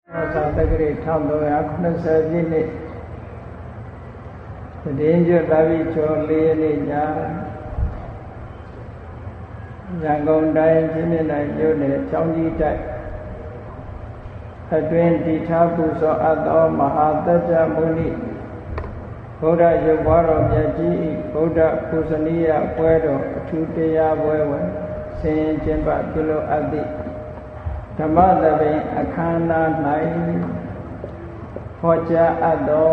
Sathagiri 1390 ပြည့်နှစ်သတင်းကျွတ်လာပြီးကျော်4 ရက်နေ့ညရန်ကုန်တိုင်းချင်းမြင့်နိုင်မြို့နယ်ချောင်းကြီးတိုက်အတွင်းတည်ထားပူဇော်အပ်သောမဟာတကြမုနိဗုဒ္ဓရုပ်ပွားတော်မြတ်ကြီး၏ဗုဒ္ဓပူဇနီယပွဲတော်အထူးတရားပွဲဝင်ဆင်ရင်ကျင်းပပြုလုပ်အပ်သည့်ဓမ္မသဘင်အခမ်းအနား၌ဟောကြားအပ်သော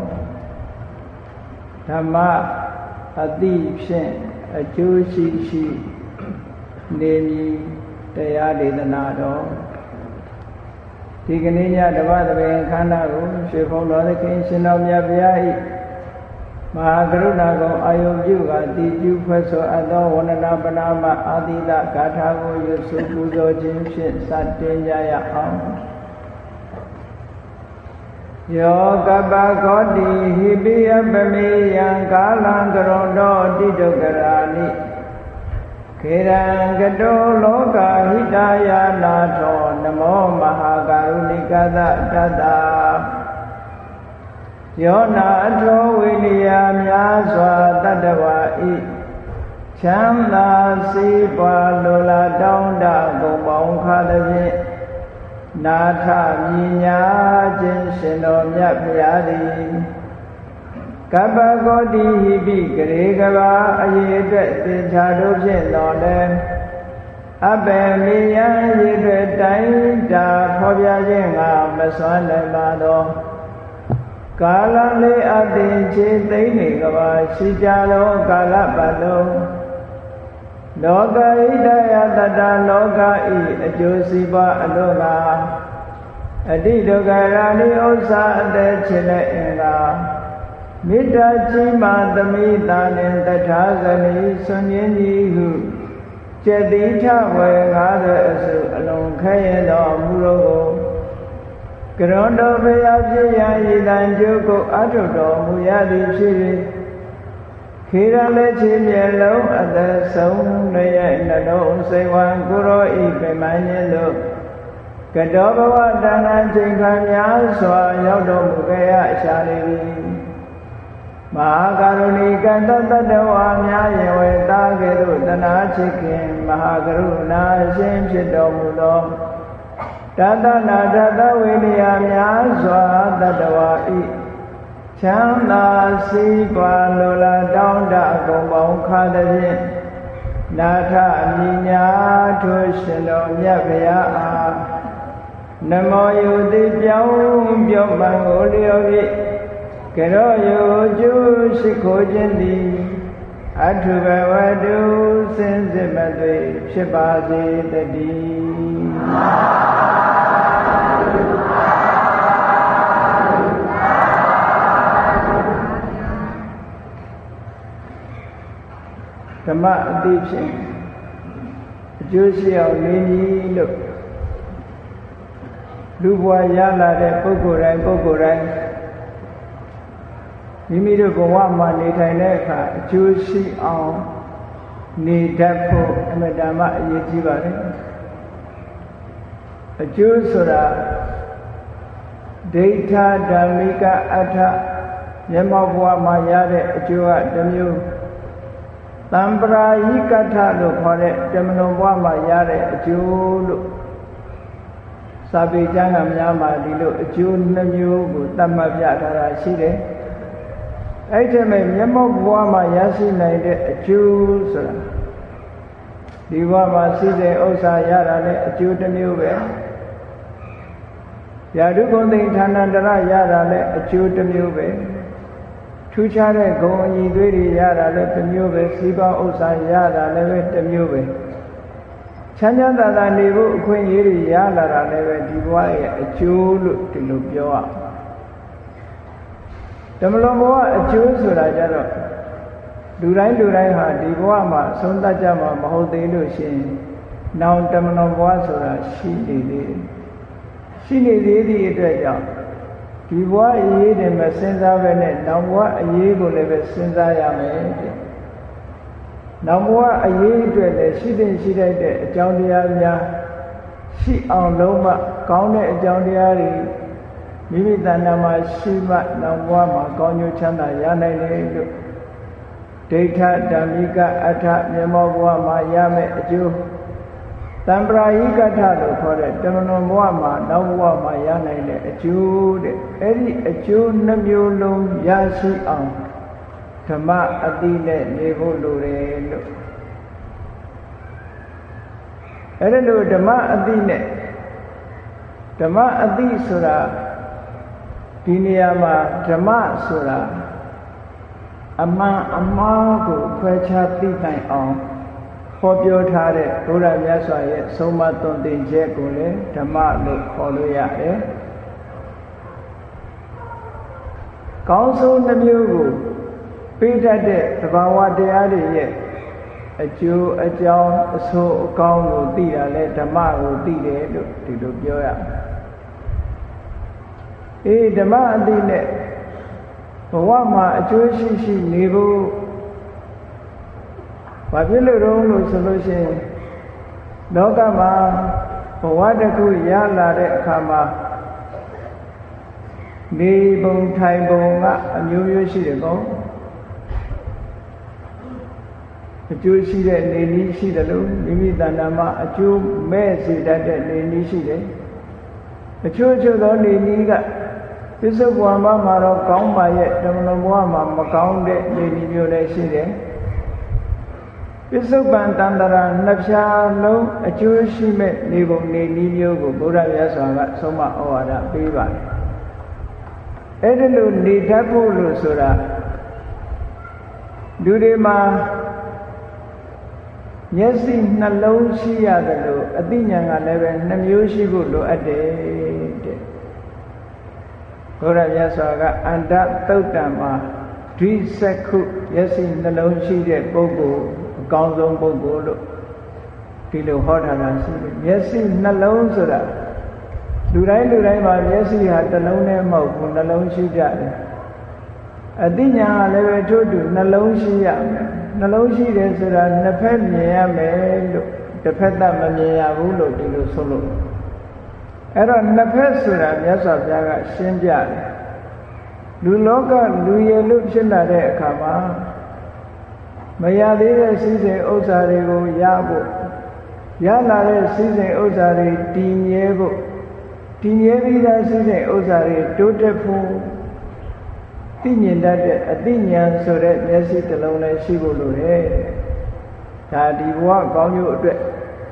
ဓမ္မအတိဖြင့်အကျိုးရှိနေမည်တရားဒေသနာတော်ဒီကနေ့ညဓမ္မသဘင်အခမ်းအနားကိုရွှေဘုံတော်သခင်ရှင်တော်မြတ်ဗျာ၏မဟာကရုဏာကုံအာယုပြုကတည်ကျူးဖွဲ့ဆိုအပ်သောဝန္ဒနာပနာမအာတိတဂါထာကိုရွတ်ဆိုပူဇော်ခြင်းဖြင့်စတင်ကြရအောင်ယောကပ္ပခောတိဟိပိယပမေယံကာလံကရုဏောတိတုကရာနိခေရံကတောလောကဟိတယာနာထောနမောမဟာကရုဏိကသတတ္တယောနာအထောဝိနည်းများစွာတတ္တဝါဤချမ်းသာစေပွားလိုလားတောင်းတဂုံပေါင်းခါသဖြင့်နာထမြညာခြင်းရှင်တော်မြတ်ဗျာသည်ကပ္ပကောတိဟိပိဂရေကဘာအရေအတွက်သင်္ချာတို့ဖြင့်တော်လဲအဘယ်မေယံရေအတွက်တိုင်းတာဖော်ပြခြင်းငါမစွမ်းနိုင်ပါသောကာလလေးအသင်ခြေသိမ့်နေကဘာရှိကြသောကာလပတ်လုံးလောကဣဒယတတလောကဤအကျိုးစီးပွားအလို့ငါအတိဒုက္ခရာနိဥစ္စာအသက်ခြင်းနဲ့အင်္ဂါမေတ္တာကြီးမှသမိတာနှင့်တထာဂတိဆွန်ခြင်းကြီးဟုကျက်တိထဝေငါတဲ့အစုအလုံးခဲရတော်မူတော်ကိုကရွန်တော်ဘုရားဖြစ်ရန်ဤတန်ကျုပ်ကိုအထုတော်မူရသည်ဖြစ်၍ခေရလက်ချင်းမျက်လုံးအသက်ဆုံးရဲ့နှလုံးစိတ်ဝံကိုရောဤပင်မခြင်းတို့ကတောဘဝတဏ္ဍချိန်ခံများစွာရောက်တော်မူခဲ့ရရှာလေသည်မဟာကရုဏီကတတ္တဝါများယဝေတာကဲ့သို့တနာချစ်ခင်မဟာကရုဏာရှင်ဖြစ်တော်မူသောတတနာတတဝိနည်းများစွာတတ္တဝါဤချမ်းသာစီးပွားလိုလားတောင်းတအကုန်ပေါင်းခါသဖြင့်နာထအမြညာထိုရှင်တော်မြတ်ဗျာအားနမောယုတိပြောင်းပြောမှန်ကိုလျော်၍ကရောယုကျုရှိခိုးခြင်းသည်အထုဘဝတုစင်စစ်မသွေဖြစ်ပါစေတည်းဓမ္မအတိဖြင့်အကျိုးရှိအောင်နေမည်လို့လူဘဝရလာတဲ့ပုဂ္ဂိုလ်တိုင်းမိမိတို့ဘဝမှာနေထိုင်တဲ့အခါအကျိုးရှိအောင်နေတတ်ဖို့အမတ္တမအရေးကြီးပါတယ်အကျိုးဆိုတာဒိဋ္ဌဓမ္မိကအဋ္ဌမျက်မှောက်ဘဝမှာရတဲ့အကျိုးကတစ်မျိုးတံပရာယိကထလို့ခေါ်တဲ့တမလွန်ဘဝမှာရတဲ့အကျိုးလို့စာပေကျမ်းကများမှာဒီလိုအကျိုးနှမျိုးကိုသတ်မှတ်ပြထားတာရှိတယ်အဲ့ဒီမဲ့မျက်မှောက်ဘဝမှာရရှိနိုင်တဲ့အကျိုးဆိုတာဒီဘဝမှာရှိတဲ့ဥစ္စာရတာလည်းအကျိုးတစ်မျိုးပဲယာဓုဂုံသိဌာနန္တရရတာလည်းအကျိုးတစ်မျိုးပဲထူးခြားတဲ့ဂုဏ်အညီသွေးတွေရတာလည်းတစ်မျိုးပဲစီးပွားဥစ္စာရတာလည်းပဲတစ်မျိုးပဲချမ်းချမ်းသာသာနေဖို့အခွင့်အရေးတွေရလာတာလည်းပဲဒီဘဝရဲ့အကျိုးလို့ဒီလိုပြောရဓမ္မလွန်ဘဝအကျိုးဆိုတာကြတော့လူတိုင်းဟာဒီဘဝမှာဆုံးသတ်ကြမှာမဟုတ်သေးလို့ရှိရင်နောင်ဓမ္မလွန်ဘဝဆိုတာရှိနေသေးသည့်အတွက်ကြောင့်ဒီဘဝအရေးတွေမစဉ်းစားဘဲနဲ့နောင်ဘဝအရေးကိုလည်းပဲစဉ်းစားရမယ်တဲ့နောင်ဘဝအရေးအတွက်လည်းရှိတဲ့အကြောင်းတရားများရှိအောင်လုံးမကောင်းတဲ့အကြောင်းတရားတွေမိမိတဏ္ဍာမှာရှိမှနောက်ဘဝမှာကောင်းကျိုးချမ်းသာရနိုင်တယ်လို့ဒိဋ္ဌဓမ္မိကအဋ္ဌမြေမောဘဝမှာရမယ်အကျိုးတံပရာယိကထလို့ခေါ်တဲ့တမန်တော်ဘဝမှာနောက်ဘဝမှာရနိုင်တဲ့အကျိုးတဲ့အဲ့ဒီအကျိုးနှမျိုးလုံးရရှိအောင်ဓမ္မအတိနဲ့နေဖို့လိုတယ်လို့အဲ့ဒါလို့ဓမ္မအတိနဲ့ဓမ္မအတိဆိုတာဒီနေရာမှာဓမ္မဆိုတာအမှန်အမှားကိုခွဲခြားသိနိုင်အောင်ဟောပြောထားတဲ့ဘုရားမြတ်စွာရဲ့ဆုံးမသွန်သင်ချက်ကိုလည်းဓမ္မလို့ခေါ်လို့ရတယ်။ကောင်းဆုံးနှမျိုးကိုပေးတတ်တဲ့သဘာဝတရားတွေရဲ့အကျိုးအကြောင်းအဆိုးအကောင်းကိုသိတာလဲဓမ္မကိုသိတယ်လို့ဒီလိုပြောရမယ်။အေးဓမ္မအသိနဲ့ဘဝမှာအကျိုးရှိရှိနေဖို့ဘာဖြစ်လို့လို့ဆိုလို့ရှိရင်လောကမှာဘဝတစ်ခုရလာတဲ့အခါမှာနေပုံထိုင်ပုံကအမျိုးမျိုးရှိတယ်ကောအကျိုးရှိတဲ့နေနည်းရှိတယ်လို့မိမိတဏ္ဍာမှာအကျိုးမဲ့စေတတ်တဲ့နေနည်းရှိတယ်အချို့သောနေနည်းကပစ္စုပန်ဘဝမှာတော့ကောင်းပါရဲ့ဓမ္မဘဝမှာမကောင်းတဲ့နေနည်းမျိုးလည်းရှိတယ်ပစ္စုပန်တန္တရာနှစ်ဖြာလုံးအကျိုးရှိမဲ့နေပုံနေနည်းမျိုးကိုဘုရားမြတ်စွာကဆုံးမဩဝါဒပေးပါတယ်အဲ့ဒီလိုနေတတ်ဖို့လို့ဆိုတာလူတွေမှာမျက်စိနှလုံးရှိရတယ်လို့အသိဉာဏ်ကလည်းပဲနှမျိုးရှိဖို့လိုအပ်တယ်တဲ့ဘုရားမြတ်စွာကအန္တသုတ်တံမှာဒွိစက္ခုမျက်စိနှလုံးရှိတဲ့ပုဂ္ဂိုလ်အကောင်းဆုံးပုဂ္ဂိုလ်လို့ဒီလိုဟောထားတာရှိတယ်မျက်စိနှလုံးဆိုတာလူတိုင်းမှာမျက်စိဟာတစ်လုံးနဲ့မဟုတ်ဘူးနှလုံးရှိကြတယ်အသိဉာဏ်ကလည်းပဲထို့တူနှလုံးရှိရမယ်နှလုံးရှိတယ်ဆိုတာနှစ်ဖက်မြင်ရမယ်လို့တစ်ဖက်သက်မမြင်ရဘူးလို့ဒီလိုဆိုလို့အဲ့တော့နှစ်ဖက်ဆိုတာမြတ်စွာဘုရားကရှင်းပြတယ်လူလောကလူရည်လို့ဖြစ်လာတဲ့အခါမှာမရသေးတဲ့စည်းစိမ်ဥစ္စာတွေကိုရဖို့ရလာတဲ့စည်းစိမ်ဥစ္စာတွေတည်မြဲဖို့တည်မြဲပြီးသားစည်းစိမ်ဥစ္စာတွေတိုးတက်ဖို့သိမြင်တတ်တဲ့အသိဉာဏ်ဆိုတဲ့မျက်စိတစ်လုံးနဲ့ရှိဖို့လိုတယ်ဒါဒီဘဝကောင်းကျိုးအတွက်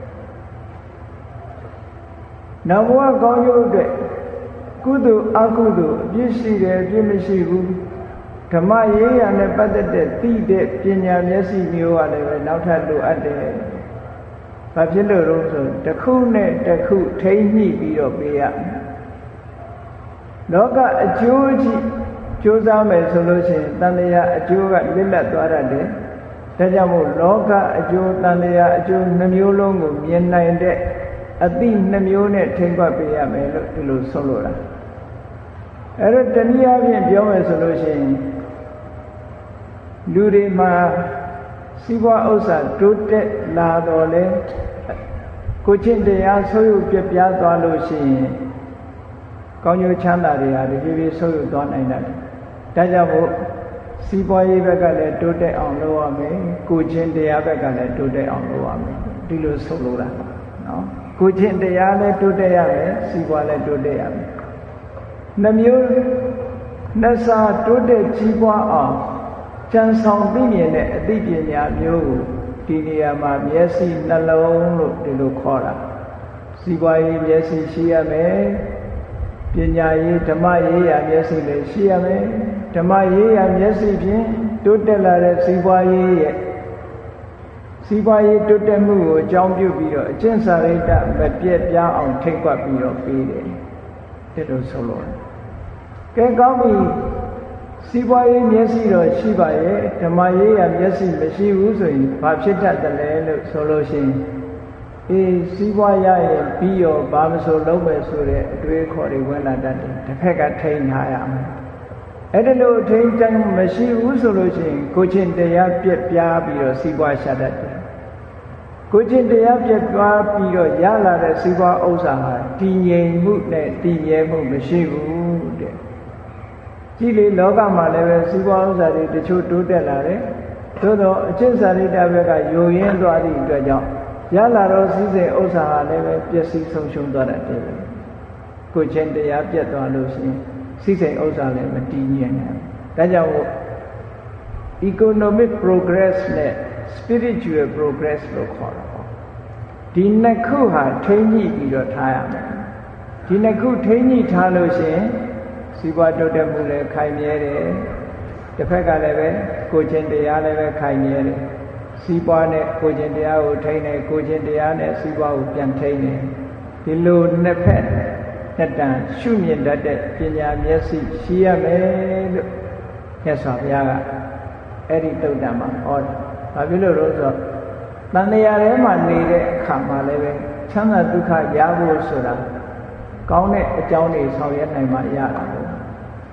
နောက်ဘဝကောင်းကျိုးအတွက်ကုသိုလ်အကုသိုလ်အပြစ်ရှိတယ်အပြစ်မရှိဘူးဓမ္မရေးရနဲ့ပတ်သက်တဲ့သိတဲ့ပညာမျက်စိမျိုးကလည်းပဲနောက်ထပ်လိုအပ်တယ်။ဘာဖြစ်လို့လဲဆိုတစ်ခုနဲ့တစ်ခုထိမ့်ညှိပြီးတော့ပေးရမယ်။လောကအကျိုးကြီးကြိုးစားမယ်ဆိုလို့ရှိရင်တန်လျာအကျိုးကလစ်လပ်သွားတတ်တယ်။ဒါကြောင့်မို့လောကအကျိုးတန်လျာအကျိုးနှမျိုးလုံးကိုမြင်နိုင်တဲ့အသိနှမျိုးနဲ့ထိမ့်ပတ်ပေးရမယ်လို့ဒီလိုဆုံးလို့တာ။အဲ့တော့တနည်းအားဖြင့်ပြောမယ်ဆိုလို့ရှိရင်လူတွေမှာစီးပွားဥစ္စာတိုးတက်လာတော့လေကိုချင်းတရားဆုပ်ယုပ်ပြပြသွားလို့ရှိရင်ကောင်းကျိုးချမ်းသာတွေဟာဒီပြေးပြေးဆုပ်ယုပ်သွားနိုင်တယ်။ဒါကြောင့်မို့စီးပွားရေးဘက်ကလည်းတိုးတက်အောင်လုပ်ရမယ်။ကိုချင်းတရားဘက်ကလည်းတိုးတက်အောင်လုပ်ရမယ်။ဒီလိုဆုပ်လို့တာနော်။ကိုချင်းတရားလည်းတိုးတက်ရမယ်။စီးပွားလည်းတိုးတက်ရမယ်။နှမျိုးနှစ်စားတိုးတက်ကြီးပွားအောင်ကျန်ဆောင်သိမြင်တဲ့အသိပညာမျိုးကိုဒီနေရာမှာမျက်စိနှလုံးလို့ဒီလိုခေါ်တာစီးပွားရေးမျက်စိရှိရမယ်ပညာရေးဓမ္မရေးရာမျက်စိလည်းရှိရမယ်ဓမ္မရေးရာမျက်စိဖြင့်တိုးတက်လာတဲ့စီးပွားရေးရဲ့စီးပွားရေးတိုးတက်မှုကိုအကြောင်းပြုပြီးတော့အကျင့်စာရိတ္တမပြည့်ပြားအောင်ထိတ်ကွက်ပြီးတော့ပေးတယ်ဒီလိုဆိုလို့ကဲကောင်းပြီစီးပွားရေးမျက်စိတော့ရှိပါရဲ့ဓမ္မရေးရမျက်စိမရှိဘူးဆိုရင်ဘာဖြစ်တတ်တယ်လဲလို့ဆိုလို့ရှိရင်အေးစီးပွားရရဲ့ပြီးရောဘာမဆိုလုံးမယ်ဆိုတဲ့အတွေးခေါ်တွေဝင်လာတတ်တယ်တစ်ဖက်ကထိန်းထားရမယ်အဲ့ဒါလို့ထိန်းတိုင်းမရှိဘူးဆိုလို့ရှိရင်ကိုချင်းတရားပြက်ပြားပြီးတော့စီးပွားရှာတတ်တယ်ကိုချင်းတရားပြတ်သွားပြီးတော့ရလာတဲ့စီးပွားဥစ္စာဟာတည်ငြိမ်မှုနဲ့တည်ရဲမှုမရှိဘူးတဲ့ကြည်လေလောကမှာလည်းပဲစီးပွားဥစ္စာတွေတချို့တိုးတက်လာတယ်သို့တော့အကျင့်စာရိတ္တဘက်ကယိုရင်းသွားသည့်အတွက်ကြောင့်ရလာတော့စည်းစိမ်ဥစ္စာဟာလည်းပဲပျက်စီးဆုံးရှုံးသွားတတ်တယ်ကိုချင်းတရားပြတ်သွားလို့ရှိရင်စည်းစိမ်ဥစ္စာလည်းမတည်ငြိမ်နိုင်ဘူးဒါကြောင့် economic progress နဲ့ spiritual progress လို့ခေါ်တာပေါ့ဒီနှစ်ခုဟာထိန်းညှိပြီးတော့ထားရမယ်ဒီနှစ်ခုထိန်းညှိထားလို့ရှိရင်စီးပွားတိုးတက်မှုလည်းခိုင်မြဲတယ်တစ်ဖက်ကလည်းပဲကိုချင်းတရားလည်းပဲခိုင်မြဲတယ်စီးပွားနဲ့ကိုချင်းတရားကိုထိန်းတယ်ကိုချင်းတရားနဲ့စီးပွားကိုပြန်ထိန်းတယ်ဒီလိုနှစ်ဖက်နှစ်တန်ရှုမြင်တတ်တဲ့ပညာမျက်စိရှိရမယ်လို့မြတ်စွာဘုရားကအဲ့ဒီတုတ်တံမှာဟောတယ်။ဘာဖြစ်လို့လဲဆိုတော့တန်တရားထဲမှာနေတဲ့အခါမှာလည်းပဲချမ်းသာဒုက္ခရဖို့ဆိုတာကောင်းတဲ့အကြောင်းတွေဆောင်ရွက်နိုင်မှရတာပေါ့။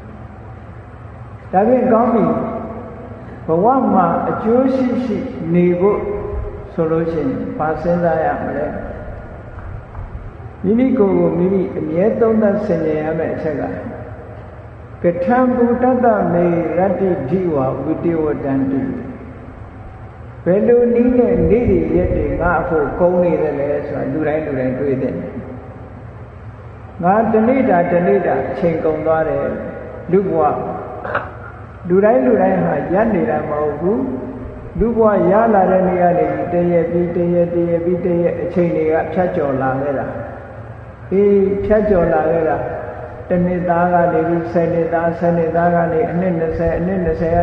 ဒါဖြင့်ကောင်းပြီဘဝမှာအကျိုးရှိရှိနေဖို့ဆိုလို့ရှိရင်ဘာစဉ်းစားရမလဲ။မိမိကိုယ်ကိုမိမိအမြဲသုံးသပ်ဆင်ခြင်ရမယ့်အချက်ကကထံဘူတတမေရတ္တိဓိဝဝိတေဝတံတိဘယ်လိုနည်းနဲ့နေ့တွေရက်တွေငါအဖို့ကုန်းနေတယ်လဲဆိုတာလူတိုင်းတွေးတယ်ငါတနေ့တာအချိန်ကုန်သွားတယ်လူဘဝလူတိုင်းဟာရက်နေတာမဟုတ်ဘူးလူဘဝရလာတဲ့နေ့ကနေတရက်ပြီးတရက်အချိန်တွေကဖြတ်ကျော်လာခဲ့တာဖြတ်ကျော်လာခဲ့တာတနှစ်သားကနေပြီး10နှစ်သားကနေအနှစ်20ကနေ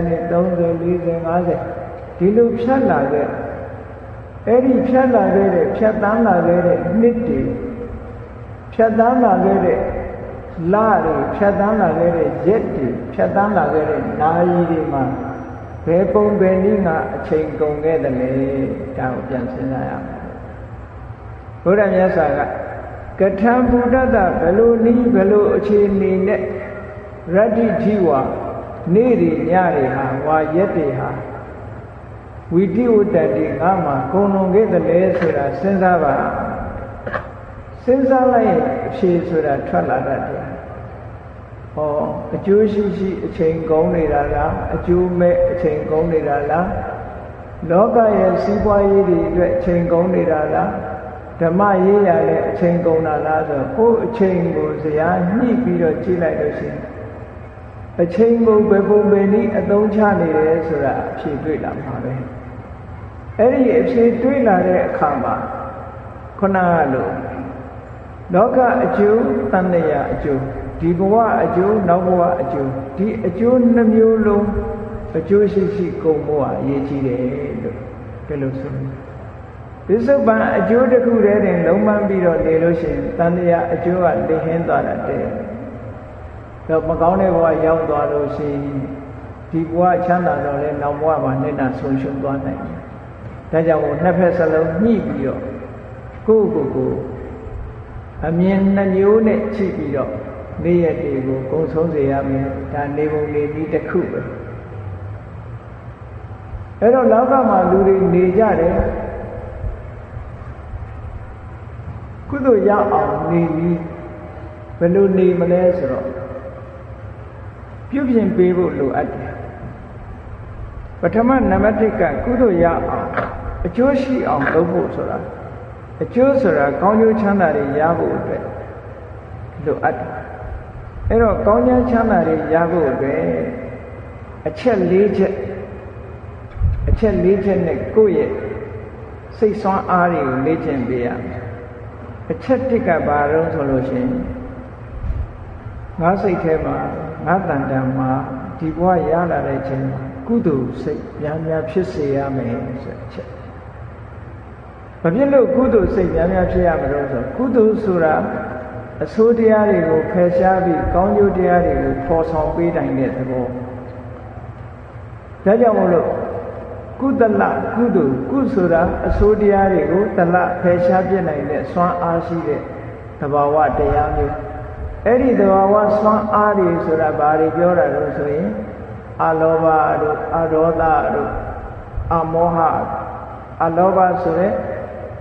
30 40 50ဒီလိုဖြတ်လာခဲ့အဲ့ဒီဖြတ်လာခဲ့တဲ့ဖြတ်တန်းလာခဲ့တဲ့နှစ်တွေဖြတ်တန်းလာခဲ့တဲ့လတွေဖြတ်တန်းလာခဲ့တဲ့ရက်တွေဖြတ်တန်းလာခဲ့တဲ့နာရီတွေမှာဘယ်ပုံပဲနည်းကအချိန်ကုန်ခဲ့တယ်လေဒါကိုပြန်စဉ်းစားရမယ်ဘုရားမြတ်စွာကကထံဘူတတဘယ်လိုနည်းဘယ်လိုအခြေအနေနဲ့ရတ္တိဓိဝနေ့တွေညတွေဟာဝါရက်တွေဟာဝိတိဝတ္တတိငါမှာကုန်လွန်ခဲ့တယ်လေဆိုတာစဉ်းစားပါစဉ်းစားလိုက်ရင်အဖြေဆိုတာထွက်လာတတ်တယ်ဟောအကျိုးရှိအချိန်ကုန်နေတာလားအကျိုးမဲ့အချိန်ကုန်နေတာလားလောကရဲ့စီးပွားရေးတွေအတွက်အချိန်ကုန်နေတာလားဓမ္မရေးရတဲ့အချိန်ကုန်တာလားဆိုကိုယ်အချိန်ကိုဇရာညှိပြီးတော့ကြည့်လိုက်လို့ရှိရင်အချိန်ကိုဘယ်ပုံပဲနည်းအသုံးချနေတယ်ဆိုတာအဖြေတွေ့လာမှာပဲအဲ့ဒီအဖြေတွေ့လာတဲ့အခါမှာခုနကလို့လောကအကျိုးတန်တရားအကျိုးဒီဘဝအကျိုးနောက်ဘဝအကျိုးဒီအကျိုးနှမျိုးလုံးအကျိုးရှိကုန်ဖို့အရေးကြီးတယ်လို့ဒီလိုဆိုပစ္စုပန်အကျိုးတစ်ခုတည်းတင်လုံးမပြီးတော့နေလို့ရှိရင်တန်တရားအကျိုးကလိဟင်းသွားတတ်တယ်တော့မကောင်းတဲ့ဘဝရောက်သွားလို့ရှိရင်ဒီဘဝချမ်းသာတော့လဲနောက်ဘဝမှာနိဒ္ဒဆုံးရှုံးသွားနိုင်တယ်ဒါကြောင့်မို့နှစ်ဖက်စလုံးညှိပြီးတော့ကိုယ်အမြင်နှမျိုးနဲ့ကြည့်ပြီးတော့နေ့ရက်တွေကိုကုံဆုံးစေရမယ်ဒါနေပုံနေပြီးတစ်ခုပဲအဲ့တော့လောကမှာလူတွေနေကြတယ်ကုသိုလ်ရအောင်နေပြီးဘယ်လိုနေမလဲဆိုတော့ပြုပြင်ပေးဖို့လိုအပ်တယ်ပထမနံပါတ်1ကကုသိုလ်ရအောင်အကျိုးရှိအောင်လုပ်ဖို့ဆိုတာအကျိုးဆိုတာကောင်းကျိုးချမ်းသာတွေရဖို့အတွက်လိုအပ်တယ်အဲ့တော့ကောင်းကျိုးချမ်းသာတွေရဖို့အတွက်အချက်၄ချက်နဲ့ကိုယ့်ရဲ့စိတ်ဆွမ်းအားတွေကိုလေ့ကျင့်ပေးရမယ်အချက်1ကဘာလို့ဆိုလို့ရှိရင်ငါစိတ်ထဲမှာငါတန်တန်မှာဒီဘဝရလာတဲ့ချိန်မှာကုသိုလ်စိတ်များများဖြစ်စေရမယ်ဆိုတဲ့အချက်ဘာဖြစ်လို့ကုသိုလ်စိတ်များများဖြစ်ရမလို့ဆိုကုသိုလ်ဆိုတာအဆိုးတရားတွေကိုဖယ်ရှားပြီးကောင်းကျိုးတရားတွေကိုဖော်ဆောင်ပေးနိုင်တဲ့သဘောဒါကြောင့်မို့လို့ကုသလကုသိုလ်ကုဆိုတာအဆိုးတရားတွေကိုတလဖယ်ရှားပြနိုင်တဲ့စွမ်းအားရှိတဲ့သဘာဝတရားမျိုးအဲ့ဒီသဘာဝစွမ်းအားတွေဆိုတာဘာတွေပြောတာလို့ဆိုရင်အလောဘတို့အဒေါသတို့အမောဟအလောဘဆိုတဲ့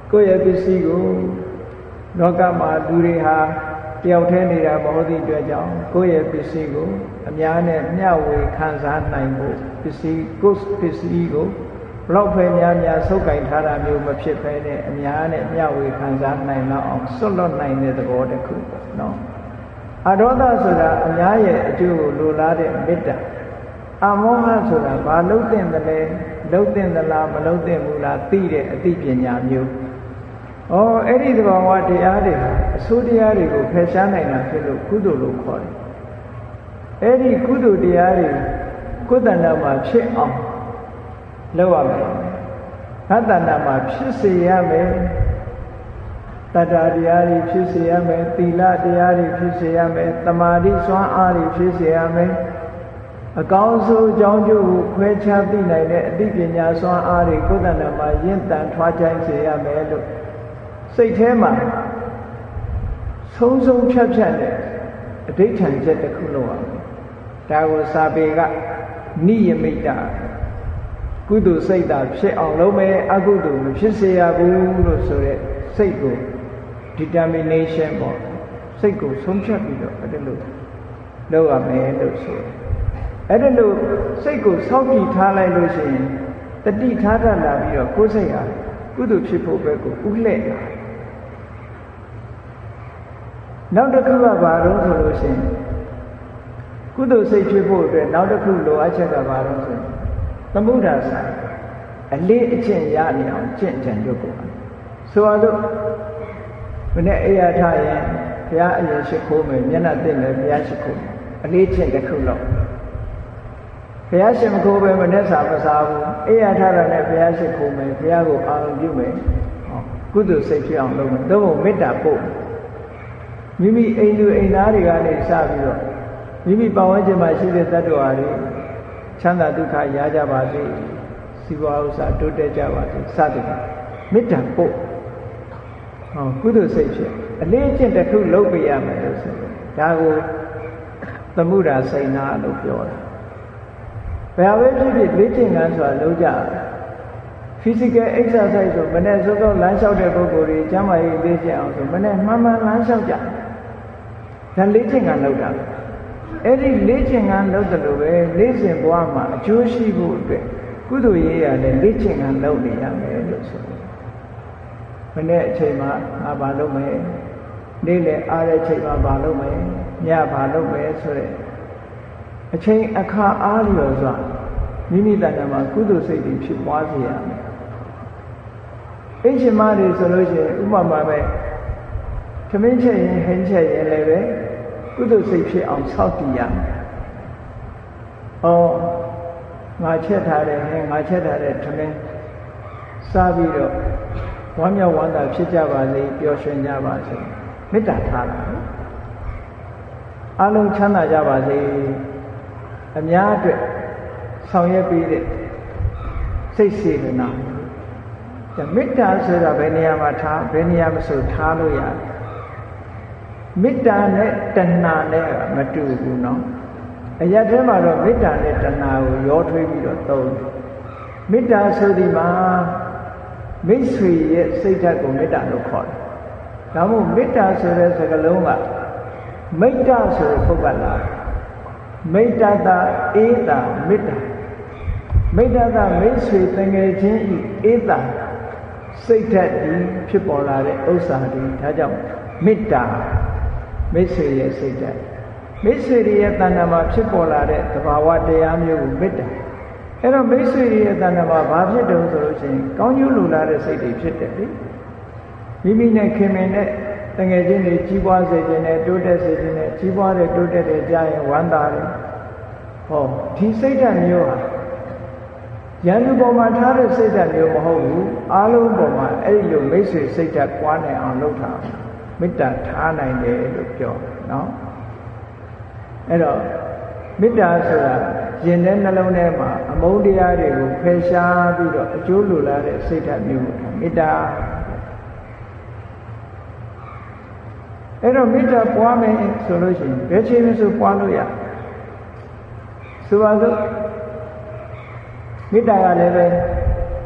ကိုယ့်ရဲ့ပစ္စည်းကိုလောကမှာလူတွေဟာတယောက်တည်းနေတာမဟုတ်သည့်အတွက်ကြောင့်ကိုယ့်ရဲ့ပစ္စည်းကိုအများနဲ့မျှဝေခံစားနိုင်ဖို့ကိုယ့်ပစ္စည်းကိုဘလောက်ပဲများဆုပ်ကင်ထားတာမျိုးမဖြစ်ဘဲနဲ့အများနဲ့မျှဝေခံစားနိုင်တော့အောင်စွန့်လွတ်နိုင်တဲ့သဘောတစ်ခုပေါ့နော်အဒေါသဆိုတာအများရဲ့အကျိုးကိုလိုလားတဲ့မေတ္တာအမောဟဆိုတာဘာလို့သင့်တယ်လဲလုံးသင့်သလားမလုံးသင့်ဘူးလားသိတဲ့အသိပညာမျိုးအဲ့ဒီသဘောဝတရားတွေအဆိုးတရားတွေကိုဖယ်ရှားနိုင်တာဖြစ်လို့ကုသိုလ်လို့ခေါ်တယ်အဲ့ဒီကုသိုလ်တရားတွေကိုယ်တဏ္ဍာမှာဖြစ်အောင်လုပ်ရမယ်ငါတဏ္ဍာမှာဖြစ်စေရမယ်တတ္တာတရားတွေဖြစ်စေရမယ်သီလတရားတွေဖြစ်စေရမယ်သမာဓိစွမ်းအားတွေဖြစ်စေရမယ်အကောင်းဆုံးအကြောင်းကျိုးကိုခွဲခြားသိနိုင်တဲ့အသိပညာစွမ်းအားတွေကိုယ်တဏ္ဍာမှာရင့်တန်ထွားကြိုင်စေရမယ်လို့စိတ်ထဲမှာဆုံးဖြတ်တဲ့အဋိဋ္ဌံချက်တစ်ခုလောက်အောင်ဒါကိုစာပေကနိယမိတကုသိုလ်စိတ်သာဖြစ်အောင်လုပ်မယ်အကုသိုလ်မဖြစ်စေရဘူးလို့ဆိုတဲ့စိတ်ကို determination ပေါ့စိတ်ကိုဆုံးဖြတ်ပြီးတော့အဲ့ဒါလို့လုပ်ရမယ်လို့ဆိုတယ်အဲ့ဒါလို့စိတ်ကိုစောင့်ကြည့်ထားလိုက်လို့ရှိရင်တတိထားတတ်လာပြီးတော့ကိုယ်စိတ်ဟာကုသိုလ်ဖြစ်ဖို့ပဲကိုဥလှဲ့လာနောက်တစ်ခုကဘာလို့ဆိုလို့ရှိရင်ကုသိုလ်စိတ်ဖြစ်ဖို့အတွက်နောက်တစ်ခုလိုအပ်ချက်ကဘာလို့ဆိုရင်သမုဒ္ဒါဆိုင်အလေးအကျင့်ရနေအောင်ကျင့်ကြံကြုတ်ပေါ်ဆိုတော့မနေ့အေးရထားရင်ဘုရားအရင်ရှိခိုးမယ်မျက်နှာသိမယ်ဘုရားရှိခိုးအလေးကျင့်တစ်ခုလောက်ဘုရားရှင်မခိုးပဲမနေ့စာမစားဘူးအေးရထားတာနဲ့ဘုရားရှိခိုးမယ်ဘုရားကိုအာရုံပြုမယ်ကုသိုလ်စိတ်ဖြစ်အောင်လုပ်မယ်သို့မဟုတ်မေတ္တာပို့မိမိအိမ်သူအိမ်သားတွေကနေစပြီးတော့မိမိပတ်ဝန်းကျင်မှာရှိတဲ့တ attva တွေချမ်းသာဒုက္ခရကြပါစေစီးပွားဥစ္စာတိုးတက်ကြပါစေစသဖြင့်မေတ္တာပို့ကုသိုလ်စိတ်ဖြစ်အလေးအကျင့်တစ်ခုလုပ်ပေးရမယ်လို့ဆိုတယ်ဒါကိုသမုဒ္ဒါစိန်နာလို့ပြောတာဘယ်ပဲဖြစ်ဖြစ်လေ့ကျင့်ခန်းဆိုတာလုပ်ကြphysical exercise ဆိုမနေ့စောစောလမ်းလျှောက်တဲ့ပုဂ္ဂိုလ်တွေကျန်းမာရေးလေ့ကျင့်အောင်ဆိုမနေ့မှန်မှန်လမ်းလျှောက်ကြဒါလေ့ကျင့်ခန်းလုပ်တာအဲ့ဒီလေ့ကျင့်ခန်းလုပ်တယ်လို့ပဲလေ့ကျင့်ဘဝမှာအကျိုးရှိဖို့အတွက်ကုသိုလ်ရေးရတယ်လေ့ကျင့်ခန်းလုပ်နေရမယ်လို့ဆိုတယ်မနေ့အချိန်မှာငါဘာလုပ်မယ်နေ့လယ်အားတဲ့အချိန်မှာဘာလုပ်မယ်ညဘာလုပ်မယ်ဆိုတဲ့အချိန်အခါအားလျော်စွာမိမိတဏ္ဍာမှာကုသိုလ်စိတ်တွေဖြစ်ပွားစေရမယ်အိမ်ရှင်မတွေဆိုလို့ရှိရင်ဥပမာပဲသမင်းချက်ရင်ဟင်းချက်ရင်လည်းပဲကုသိုလ်စိတ်ဖြစ်အောင်စောင့်တည်ရမယ်ငါချက်ထားတဲ့ဟင်းငါချက်ထားတဲ့သမင်းစားပြီးတော့ဝမ်းမြောက်ဝမ်းသာဖြစ်ကြပါစေပျော်ရွှင်ကြပါစေမေတ္တာထားတာအလုံးချမ်းသာကြပါစေအများအတွက်ဆောင်ရွက်ပေးတဲ့စိတ်စေတနာမေတ္တာဆိုတာဘယ်နေရာမှာထားဘယ်နေရာမဆိုထားလို့ရတယ်မေတ္တာနဲ့တဏှာနဲ့မတူဘူးเนาะအရာထဲမှာတော့မေတ္တာနဲ့တဏှာကိုရောထွေးပြီးတော့သုံးတယ်မေတ္တာဆိုဒီမှာမိတ်ဆွေရဲ့စိတ်ဓာတ်ကိုမေတ္တာလို့ခေါ်တယ်ဒါမို့မေတ္တာဆိုတဲ့စကားလုံးကမိတ္တဆိုတဲ့ပုဂ္ဂလာမိတ္တတာဧတာမေတ္တာမိတ္တတာမိတ်ဆွေတငယ်ချင်းဤဧတာစိတ်ဓာတ်ဒီဖြစ်ပေါ်လာတဲ့ဥစ္စာဒီဒါကြောင့်မေတ္တာမိတ်ဆွေရဲ့စိတ်ဓာတ်မိတ်ဆွေရဲ့တဏ္ဍာမှာဖြစ်ပေါ်လာတဲ့သဘာဝတရားမျိုးကိုမေတ္တာအဲ့တော့မိတ်ဆွေရဲ့တဏ္ဍာမှာဘာဖြစ်တုံးဆိုလို့ရှိရင်ကောင်းကျိုးလိုလားတဲ့စိတ်တွေဖြစ်တယ်လေမိမိနဲ့ခင်မင်တဲ့တငယ်ချင်းတွေကြီးပွားစေခြင်းနဲ့တိုးတက်စေခြင်းနဲ့ကြီးပွားတဲ့တိုးတက်တဲ့ကြားရင်ဝမ်းသာတယ်ဒီစိတ်ဓာတ်မျိုးဟာရန်သူပေါ်မှာထားတဲ့စိတ်ဓာတ်မျိုးမဟုတ်ဘူးအားလုံးပေါ်မှာအဲ့ဒီလိုမိတ်ဆွေစိတ်ဓာတ်ပွားနိုင်အောင်လုပ်တာမေတ္တာထားနိုင်တယ်လို့ပြောเนาะအဲ့တော့မေတ္တာဆိုတာရင်ထဲနှလုံးထဲမှာအမုန်းတရားတွေကိုဖယ်ရှားပြီးတော့အကျိုးလိုလားတဲ့စိတ်ဓာတ်မျိုးမေတ္တာအဲ့တော့မေတ္တာပွားမယ်ဆိုလို့ရှိရင်ဘယ်ချိန်မှဆိုပွားလို့ရဆိုပါစို့မေတ္တာကလည်းပဲ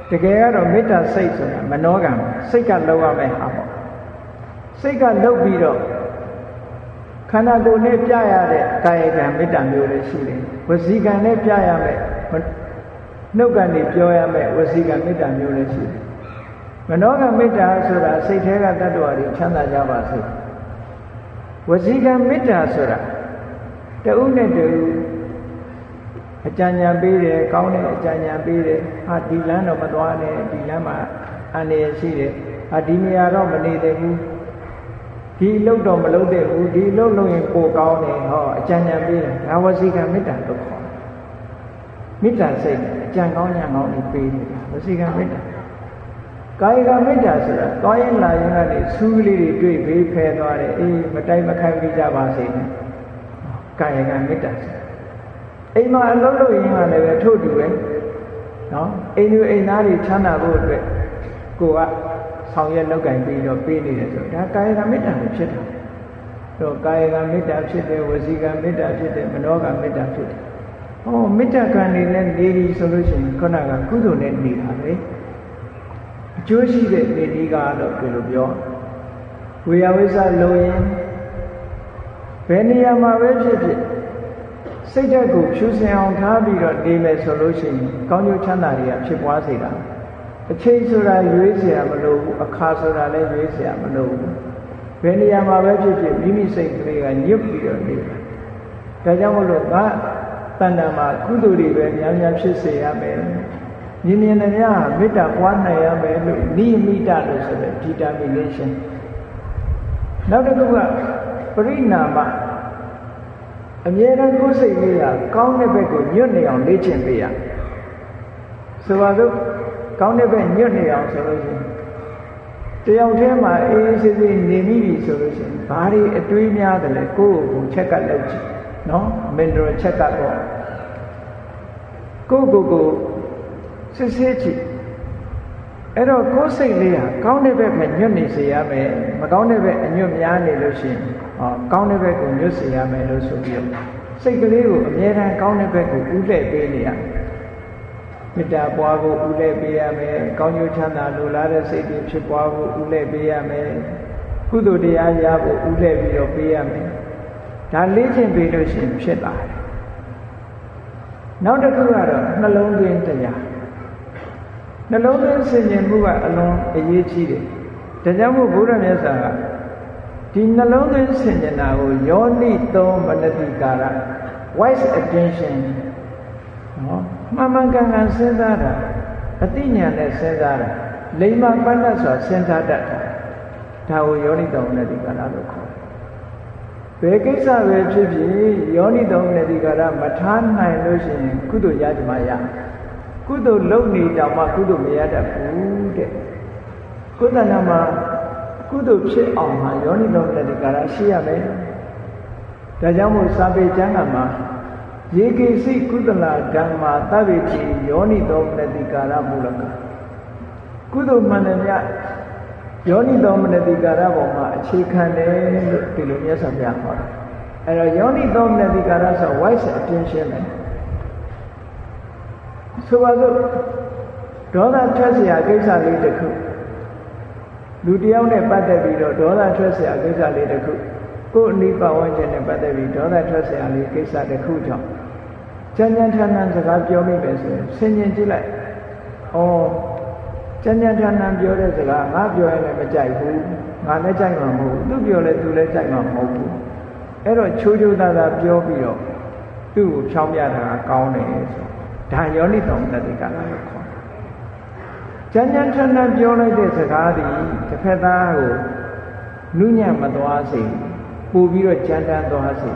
တကယ်ကတော့မေတ္တာစိတ်ဆိုတာမနောကံစိတ်ကလောက်ရမယ်ဟာပေါ့စိတ်ကလောက်ပြီးတော့ခန္ဓာကိုယ်နဲ့ပြရတဲ့ကာယကံမေတ္တာမျိုးလည်းရှိတယ်ဝစီကံနဲ့ပြရမယ်နှုတ်ကနေပြောရမယ်ဝစီကံမေတ္တာမျိုးလည်းရှိတယ်မနောကမေတ္တာဆိုတာစိတ်ထဲကတ attva တွေချမ်းသာကြပါစေဝစီကံမေတ္တာဆိုတာတဦးနဲ့တဦးအကြံဉာဏ်ပေးတယ်ကောင်းတဲ့အကြံဉာဏ်ပေးတယ်ဟာဒီလမ်းတော့မသွားနဲ့ဒီလမ်းမှာအန္တရာယ်ရှိတယ်ဟာဒီနေရာတော့မနေသင့်ဘူးဒီအလုပ်တော့မလုပ်သင့်ဘူးဒီအလုပ်လုပ်ရင်ပိုကောင်းတယ်ဟောအကြံဉာဏ်ပေးတယ်ဒါဝစီကံမေတ္တာလို့ခေါ်တယ်မေတ္တာစိတ်အကြံကောင်းဉာဏ်ကောင်းတွေပေးနေတာဝစီကံမေတ္တာကာယကမေတ္တာဆိုတာတောင်းရင်လာရင်ကနေဆူးကလေးတွေတွေ့ဘေးဖယ်သွားတယ်အေးမတိုက်မခိုက်ပြီးကြပါစေနဲ့ကာယကမေတ္တာအိမ်မှာအလုပ်လုပ်ရင်ကလည်းပဲထို့တူပဲနော်အိမ်သူအိမ်သားတွေချမ်းသာဖို့အတွက်ကိုကဆောင်ရွက်လုပ်ကင်ပြီးတော့ပေးနေတယ်ဆိုဒါကာယကမေတ္တာကိုဖြစ်တာတော့ကာယကမေတ္တာဖြစ်တယ်ဝစီကမေတ္တာဖြစ်တယ်မနောကမေတ္တာဖြစ်တယ်ဟောမေတ္တာကံနေနဲ့နေပြီဆိုလို့ရှိရင်ခုနကကုသိုလ်နဲ့နေတာပဲအကျိုးရှိတဲ့နေဒီကတော့ဒီလိုပြောဝေယဝိဇ္ဇလုံရင်ဘယ်နေရာမှာပဲဖြစ်ဖြစ်စိတ်ဓာတ်ကိုဖြူစင်အောင်ထားပြီးတော့နေမယ်ဆိုလို့ရှိရင်ကောင်းကျိုးချမ်းသာတွေကဖြစ်ပွားစေတာအချိန်ဆိုတာရွေးเสียမလို့ဘူးအခါဆိုတာလည်းရွေးเสียမလို့ဘူးဘယ်နေရာမှာပဲဖြစ်ဖြစ်မိမိစိတ်ကလေးကညွတ်ပြီးတော့နေတာဒါကြောင့်မလို့ငါတဏ္ဍာမှာကုသိုလ်တွေပဲများများဖြစ်စေရမယ်မြင်မြင်နဲ့များမေတ္တာပွားနိုင်ရမယ်လို့နိမိတလို့ဆိုတဲ့ determination နောက်တစ်ခုကပရိနာမအမြဲတမ်းကိုယ်စိတ်လေးကကောင်းတဲ့ဘက်ကိုညွတ်နေအောင်လေ့ကျင့်ပေးရဆိုပါစို့ကောင်းတဲ့ဘက်ညွတ်နေအောင်ဆိုလို့ရှိရင်တယောက်တည်းမှာအေးအေးဆေးဆေးနေမိပြီဆိုလို့ရှိရင်ဘာတွေအတွေးများတယ်လဲကိုယ့်ကိုယ်ချက်ကပ်လုပ်ကြည့်နော် mental check up ပေါ့ကိုယ့်ကိုယ်စစ်ဆေးကြည့်အဲ့တော့ကိုယ်စိတ်လေးဟာကောင်းတဲ့ဘက်ပဲညွတ်နေစေရမယ်မကောင်းတဲ့ဘက်အညွတ်များနေလို့ရှိရင်ကောင်းတဲ့ဘက်ကိုညွတ်စေရမယ်လို့ဆိုပြီးတော့စိတ်ကလေးကိုအမြဲတမ်းကောင်းတဲ့ဘက်ကိုဥလှည့်ပေးနေရမေတ္တာပွားဖို့ဥလှည့်ပေးရမယ်ကောင်းကျိုးချမ်းသာလိုလားတဲ့စိတ်တွေဖြစ်ပွားဖို့ဥလှည့်ပေးရမယ်ကုသိုလ်တရားရဖို့ဥလှည့်ပြီးတော့ပေးရမယ်ဒါလေ့ကျင့်ပေးလို့ရှိရင်ဖြစ်လာတယ်နောက်တစ်ခုကတော့နှလုံးသွင်းတရားနှလုံးသွင်းဆင်ခြင်မှုကအလွန်အရေးကြီးတယ်ဒါကြောင့်မို့ဘုရားမြတ်စွာကဒီနှလုံးသွင်းဆင်ခြင်တာကိုယောနိသောမနတိကာရ wise attention နော်မှန်မှန်ကန်ကန်စဉ်းစားတာအသိဉာဏ်နဲ့စဉ်းစားတာလိမ္မာပဏ္ဏစွာစဉ်းစားတတ်တာဒါကိုယောနိသောမနတိကာရလို့ခေါ်တယ်ဘယ်ကိစ္စပဲဖြစ်ဖြစ်ယောနိသောမနတိကာရမထားနိုင်လို့ရှိရင်ကုသိုလ်ရကြမှာရကုသိုလ်လုပ်နေတောင်မှကုသိုလ်မရတတ်ဘူးတဲ့ကုသနာမှာကုသိုလ်ဖြစ်အောင်မှာယောနိသောမနတိကာရရှိရမယ်ဒါကြောင့်မို့စာပေကျမ်းဂန်မှာယေကေစိကုသလဓမ္မာသဗ္ဗေတိယောနိသောမနတိကာရမူလကကုသိုလ်မှန်တယ်မြတ်ယောနိသောမနတိကာရပေါ်မှာအခြေခံတယ်လို့ဒီလိုမြတ်စွာဘုရားဟောတယ်အဲ့တော့ယောနိသောမနတိကာရဆို wise attention ပဲဆိုပါစို့ဒေါသထွက်เสียကိစ္စလေးတစ်ခုလူတယောက်နဲ့ပတ်သက်ပြီးတော့ဒေါသထွက်เสียကိစ္စလေးတစ်ခုကိုယ်အနိပတ်ဝန်းကျင်နဲ့ပတ်သက်ပြီးဒေါသထွက်เสียလေးကိစ္စတစ်ခုကြောင့်ကြမ်းကြမ်းထန်ထန်စကားပြောမိပဲဆိုရင်ဆင်ခြင်ကြည့်လိုက်ဩကြမ်းကြမ်းထန်ထန်ပြောတဲ့စကားငါပြောရင်လည်းမကြိုက်ဘူးငါလည်းကြိုက်မှာမဟုတ်ဘူးသူပြောလဲသူလည်းကြိုက်မှာမဟုတ်ဘူးအဲ့တော့ချိုးချိုးသားသားပြောပြီးတော့သူ့ကိုဖြောင်းပြတာကောင်းတယ်ဆိုဒါယောနိသောမနတိကာရလို့ခေါ်တယ်။ကြမ်းကြမ်းထန်ထန်ပြောလိုက်တဲ့စကားသည်တစ်ဖက်သားကိုနုညံ့မသွားစေပို့ပြီးတော့ကြမ်းတမ်းသွားစေ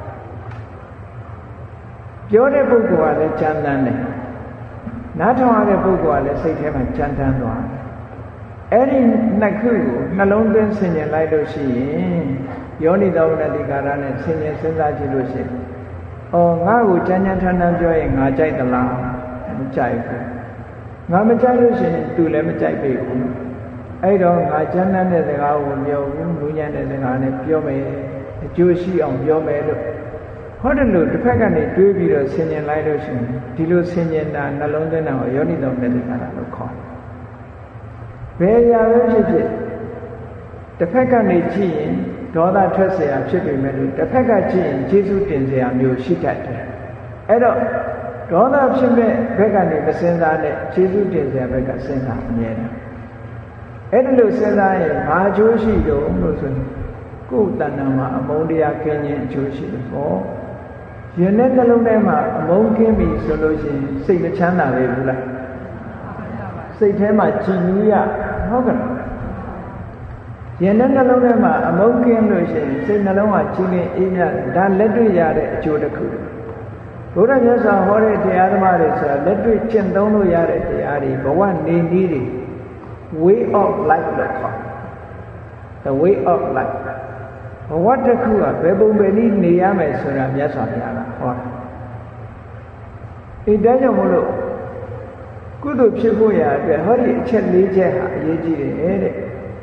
ပြောတဲ့ပုဂ္ဂိုလ်ကလည်းကြမ်းတမ်းတယ်နားထောင်ရတဲ့ပုဂ္ဂိုလ်ကလည်းစိတ်ထဲမှာကြမ်းတမ်းသွားတယ်အဲ့ဒီနှစ်ခုကိုနှလုံးသွင်းဆင်ခြင်လိုက်လို့ရှိရင်ယောနိသောမနတိကာရနဲ့ဆင်ခြင်စဉ်းစားကြည့်လို့ရှိရင်ငါ့ကိုကြမ်းကြမ်းထန်ထန်ပြောရင်ငါကြိုက်သလားမကြိုက်ဘူးငါမကြိုက်လို့ရှိရင် तू လည်းမကြိုက်ပေဘူးအဲ့တော့ငါကြမ်းတမ်းတဲ့စကားကိုပြောဘူးလူညံ့တဲ့စကားနဲ့ပြောမယ်အကျိုးရှိအောင်ပြောမယ်လို့ဟောတယ်လို့တစ်ဖက်ကနေတွေးပြီးတော့ဆင်ញင်လိုက်လို့ရှိရင်ဒီလိုဆင်ញင်တာနှလုံးသွင်းတာကိုယောနိသောမနတိကာရလို့ခေါ်တယ်ဘယ်အရာပဲဖြစ်ဖြစ်တစ်ဖက်ကနေကြည့်ရင်ဒေါသထွက်เสียဖြစ်ပေမဲ့လို့တစ်ဖက်ကကြည့်ရင်ကျေးဇူးတင်เสียမျိုးရှိတတ်တယ်အဲ့တော့ဒေါသဖြစ်မဲ့ဘက်ကနေမစင်စားနဲ့ကျေးဇူးတင်เสียဘက်ကစဉ်းစားအမြဲတမ်းအဲ့ဒါလို့စဉ်းစားရင်ဘာအကျိုးရှိတော့လို့ဆိုရင်ကိုယ်တဏ္ဍာမှာအမုန်းတရားကင်းခြင်းအကျိုးရှိတယ်ပေါ့ယဉ်တဲ့နှလုံးထဲမှာအမုန်းကင်းပြီဆိုလို့ရှိရင်စိတ်မချမ်းသာပဲဘူးလားစိတ်ထဲမှာကြည်နူးရဟုတ်ကဲ့ယဉ်တဲ့နှလုံးထဲမှာအမုန်းကင်းလို့ရှိရင်စိတ်နှလုံးဟာကြည်လင်အေးမြဒါလက်တွေ့ရတဲ့အကျိုးတစ်ခုဘုရားမြတ်စွာဟောတဲ့တရားဓမ္မတွေဆိုတာလက်တွေ့ကျင့်သုံးလို့ရတဲ့တရားတွေဘဝနေနည်းတွေ way of life လို့ခေါ် the way of life ဘဝတစ်ခုကဘယ်ပုံပဲနည်းနေရမယ်ဆိုတာမြတ်စွာဘုရားကဟောတာအဲဒါကြောင့်မို့လို့ကုသိုလ်ဖြစ်ဖို့ရအတွက်ဟောဒီအချက်၄ချက်ဟာအရေးကြီးတယ်တဲ့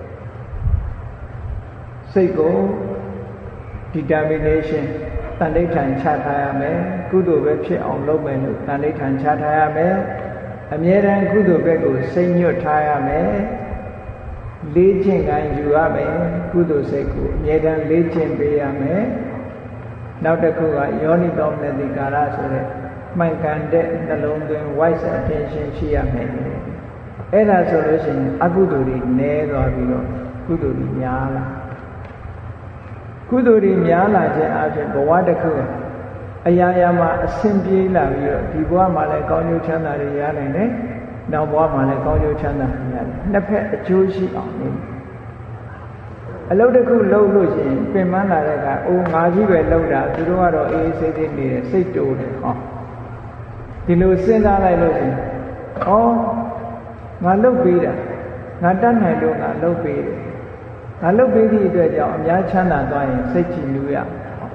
စိတ်ကို determination တန်ဋိဌာန်ချထားရမယ်ကုသိုလ်ပဲဖြစ်အောင်လုပ်မယ်လို့တန်ဋိဌာန်ချထားရမယ်အမြဲတမ်းကုသိုလ်ဘက်ကိုစိတ်ညွတ်ထားရမယ်လေ့ကျင့်ခိုင်းယူရမယ်ကုသိုလ်စိတ်ကိုအမြဲတမ်းလေ့ကျင့်ပေးရမယ်နောက်တစ်ခုကယောနိသောမနတိကာရဆိုတဲ့မှန်ကန်တဲ့နှလုံးသွင်း wise attention ရှိရမယ်အဲ့ဒါဆိုလို့ရှိရင်အကုသိုလ်တွေနည်းသွားပြီးတော့ကုသိုလ်တွေများလာကုသိုလ်တွေများလာခြင်းအပြင်ဘဝတစ်ခုအရာရာမှာအဆင်ပြေလာပြီးတော့ဒီဘဝမှာလည်းကောင်းကျိုးချမ်းသာတွေရနိုင်တယ်နောက်ဘဝမှာလည်းကောင်းကျိုးချမ်းသာတွေရတယ်နှစ်ဖက်အကျိုးရှိအောင်နေအလုပ်တစ်ခုလုပ်လို့ရှိရင်ပင်ပန်းလာတဲ့အခါအိုးငါကြီးပဲလုပ်တာသူတို့ကတော့အေးအေးဆေးဆေးနေတယ်စိတ်တိုးတယ်ဟောဒီလိုစဉ်းစားလိုက်လို့ရှိရင်ဩငါလုပ်ပေးတာငါတတ်နိုင်လို့ငါလုပ်ပေးတယ်ငါလုပ်ပေးသည့်အတွက်ကြောင့်အများချမ်းသာသွားရင်စိတ်ကြည်နူးရ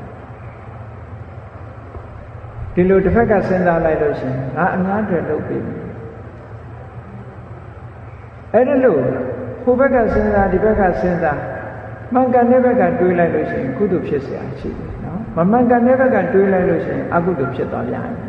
ဒီလိုတစ်ဖက်ကစဉ်းစားလိုက်လို့ရှိရင်ငါအများအတွက်လုပ်ပေးပြီအဲ့ဒါလို့ဟိုဘက်ကစဉ်းစားဒီဘက်ကစဉ်းစားမှန်ကန်တဲ့ဘက်ကတွေးလိုက်လို့ရှိရင်ကုသိုလ်ဖြစ်เสียရှိတယ်နော်မမှန်ကန်တဲ့ဘက်ကတွေးလိုက်လို့ရှိရင်အကုသိုလ်ဖြစ်သွားပြန်တယ်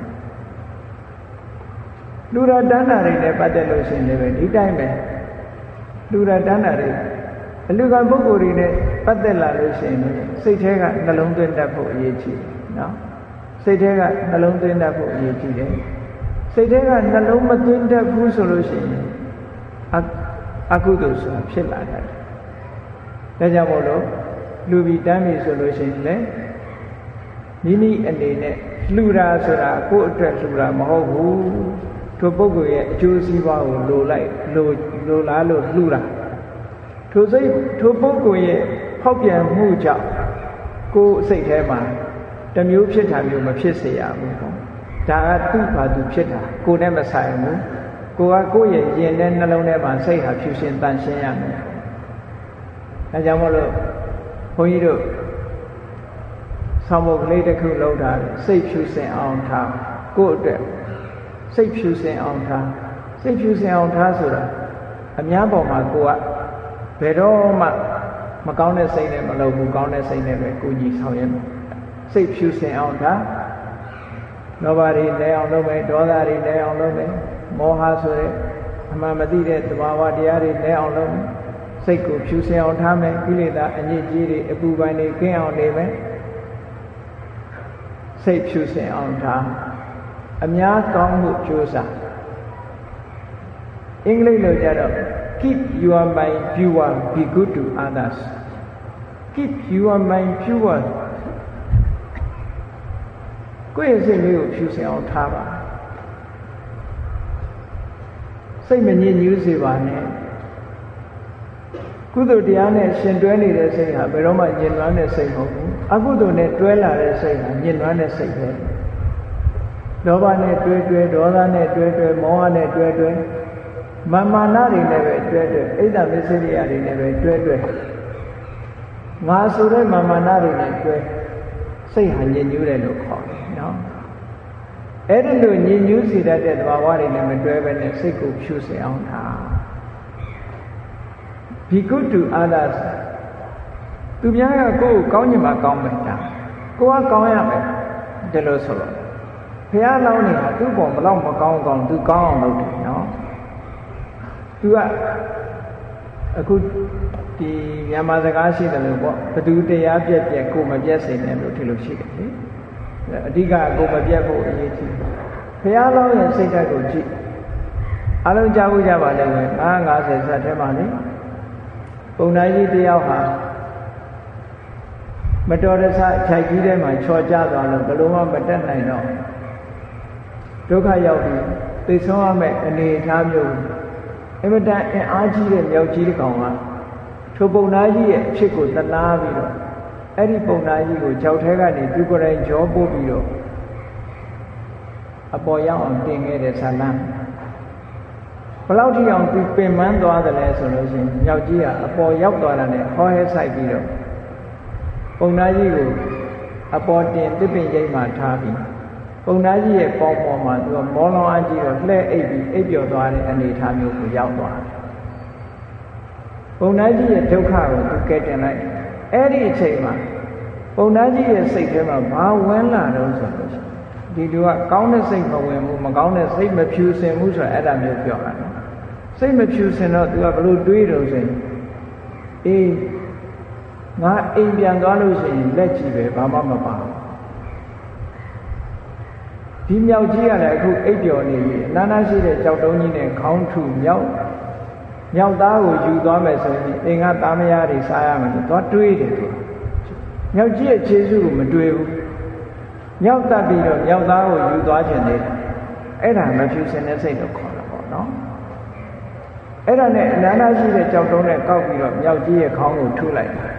လူရတဏ္ဍာတွေနဲ့ပတ်သက်လို့ရှိရင်လည်းဒီတိုင်းပဲလူရတဏ္ဍာတွေအလူကပုဂ္ဂိုလ်တွေနဲ့ပတ်သက်လာလို့ရှိရင်စိတ်ထဲကနှလုံးသွင်းတတ်ဖို့အရေးကြီးတယ်နော်စိတ်ထဲကနှလုံးသွင်းတတ်ဖို့အရေးကြီးတယ်စိတ်ထဲကနှလုံးမသွင်းတတ်ဘူးဆိုလို့ရှိရင်အကုသိုလ်ဆိုတာဖြစ်လာတတ်တယ်ဒါကြောင့်မို့လို့လူပြီးတမ်းပြီဆိုလို့ရှိရင်လည်းမိမိအနေနဲ့လှူတာဆိုတာကိုယ့်အတွက်လှူတာမဟုတ်ဘူးထိုပုဂ္ဂိုလ်ရဲ့အကျိုးစီးပွားကိုလိုလားလို့လှူတာထိုပုဂ္ဂိုလ်ရဲ့ဖောက်ပြန်မှုကြောင့်ကိုယ်စိတ်ထဲမှာတမျိုးဖြစ်တာမျိုးမဖြစ်စေရဘူးပေါ့ဒါကသူ့ဘာသူဖြစ်တာကိုယ်နဲ့မဆိုင်ဘူးကိုယ်ကကိုယ့်ရဲ့ယဉ်တဲ့နှလုံးထဲမှာစိတ်ဟာဖြူရှင်တန်ရှင်းရမယ်ဒါကြောင့်မို့လို့ဘုန်းကြီးတို့ဆောင်းမုတ်ကလေးတစ်ခုလုပ်တာစိတ်ဖြူစင်အောင်ထားကိုယ့်အတွက်စိတ်ဖြူစင်အောင်ထားစိတ်ဖြူစင်အောင်ထားဆိုတာအများပေါ်မှာကိုယ်ကဘယ်တော့မှမကောင်းတဲ့စိတ်နဲ့မလုပ်ဘူးကောင်းတဲ့စိတ်နဲ့ပဲကိုကြီးဆောင်ရဲမယ်စိတ်ဖြူစင်အောင်ထားလောဘတွေလဲအောင်လုပ်မယ်ဒေါသတွေလဲအောင်လုပ်မယ်မောဟဆိုတဲ့အမှန်မသိတဲ့သဘာဝတရားတွေလဲအောင်လုပ်မယ်စိတ်ကိုဖြူစင်အောင်ထားမယ်ကိလေသာအညစ်အကြေးတွေအပူပိုင်းတွေကင်းအောင်နေမယ်စိတ်ဖြူစင်အောင်ထားအများကောင်းမှုကြိုးစားအင်္ဂလိပ်လိုကြတော့ keep your mind pure be good to others keep your mind pure ကိုယ့်ရဲ့စိတ်လေးကိုဖြူစင်အောင်ထားပါစိတ်မညစ်ညူးစေပါနဲ့ကုသိုလ်တရားနဲ့ရှင်တွဲနေတဲ့စိတ်ဟာဘယ်တော့မှညင်နွမ်းတဲ့စိတ်မဟုတ်ဘူးအကုသိုလ်နဲ့တွဲလာတဲ့စိတ်ဟာညင်နွမ်းတဲ့စိတ်ပဲလောဘနဲ့တွဲတွဲဒေါသနဲ့တွဲတွဲမောဟနဲ့တွဲတွဲမာနတွေနဲ့ပဲတွဲတွဲအိဒ္ဓမစ္စရိယတွေနဲ့ပဲတွဲတွဲငါဆိုတဲ့မာနတွေနဲ့တွဲစိတ်ဟာညစ်ညူးတယ်လို့ခေါ်တယ်နော်အဲ့ဒီလိုညစ်ညူးစေတတ်တဲ့သဘာဝတွေနဲ့မတွဲဘဲနဲ့စိတ်ကိုဖြူစင်အောင်ထား be good to others သူများကကိုယ်ကိုကောင်းညင်မှာကောင်းမယ်တာကိုကကောင်းရမယ်ဒီလိုဆိုတော့ဘုရားလောင်းနေတာသူ့ပေါ်ဘလောက်မကောင်းကောင်းသူကောင်းအောင်လုပ်တယ်နော်သူကအခုဒီမြန်မာစကားရှိတယ်လို့ပေါ့ဘသူတရားပြက်ပြက်ကိုမပြက်စိတ်နဲ့လို့ဒီလိုရှိတယ်လေအဓိကကိုမပြက်ဖို့အရေးကြီးဘုရားလောင်းရဲ့စိတ်ဓာတ်ကိုကြည့်အလုံးကြားဖို့ကြပါလိမ့်မယ်50ဆက်ထဲမှာလေပုံနိုင်ကြီးတယောက်ဟာမတော်တဆခြိုက်ကြီးထဲမှာချော်ကျသွားလို့ဘလို့မှမတက်နိုင်တော့ဒုက္ခရောက်ပြီးသိဆုံးရမယ့်အနေအထားမျိုးအမတန်အင်အားကြီးတဲ့မြောက်ကြီးတစ်ကောင်ကထိုပုံနာကြီးရဲ့အဖြစ်ကိုသနာပြီးတော့အဲ့ဒီပုံနာကြီးကိုကြောက်ထဲကနေသူကိုယ်တိုင်ကြောပို့ပြီးတော့အပေါ်ရောက်အောင်တင်ခဲ့တဲ့ဇာလံဘလောက်ထိအောင်သူပင်ပန်းသွားတယ်လဲဆိုလို့ရှိရင်မြောက်ကြီးကအပေါ်ရောက်သွားတာနဲ့ဟောဟဲဆိုင်ပြီးတော့ပုံနာကြီးကိုအပေါ်တင်တစ်ပင်ရိပ်မှထားပြီးပုံနာကြီးရဲ့ပေါင်းပေါ်မှာသူကမောလောင်းအကြီးတော့လှဲ့အိပ်ပြီးအိပ်ပျော်သွားတဲ့အနေအထားမျိုးကိုရောက်သွားတယ်ပုံနာကြီးရဲ့ဒုက္ခကိုသူကဲတင်လိုက်အဲ့ဒီအချိန်မှာပုံနာကြီးရဲ့စိတ်ထဲမှာဘာဝင်လာတော့ဆိုလို့ရှိရင်ဒီလူကကောင်းတဲ့စိတ်မဝင်ဘူးမကောင်းတဲ့စိတ်မဖြူစင်ဘူးဆိုတာအဲ့ဒါမျိုးပြောတာနော်စိတ်မဖြူစင်တော့သူကဘလို့တွေးတော့ဆိုရင်အေးငါအိမ်ပြန်သွားလို့ရှိရင်လက်ကြည့်ပဲဘာမှမပါဒီမြောက်ကြီးကလည်းအခုအိပ်ပျော်နေပြီအနားနာရှိတဲ့ကြောက်တုံးကြီးနဲ့ခေါင်းထုမြောက်သားကိုယူသွားမယ်ဆိုရင်အိမ်ကသားမယားတွေစားရမယ်လို့သွားတွေးတယ်သူမြောက်ကြီးရဲ့ခြေစုကိုမတွေးဘူးမြောက်တက်ပြီးတော့မြောက်သားကိုယူသွားခြင်းနဲ့အဲ့ဒါမဖြူစင်တဲ့စိတ်လို့ခေါ်တာပေါ့နော်အဲ့ဒါနဲ့အနားနာရှိတဲ့ကြောက်တုံးနဲ့ကောက်ပြီးတော့မြောက်ကြီးရဲ့ခေါင်းကိုထုလိုက်တာ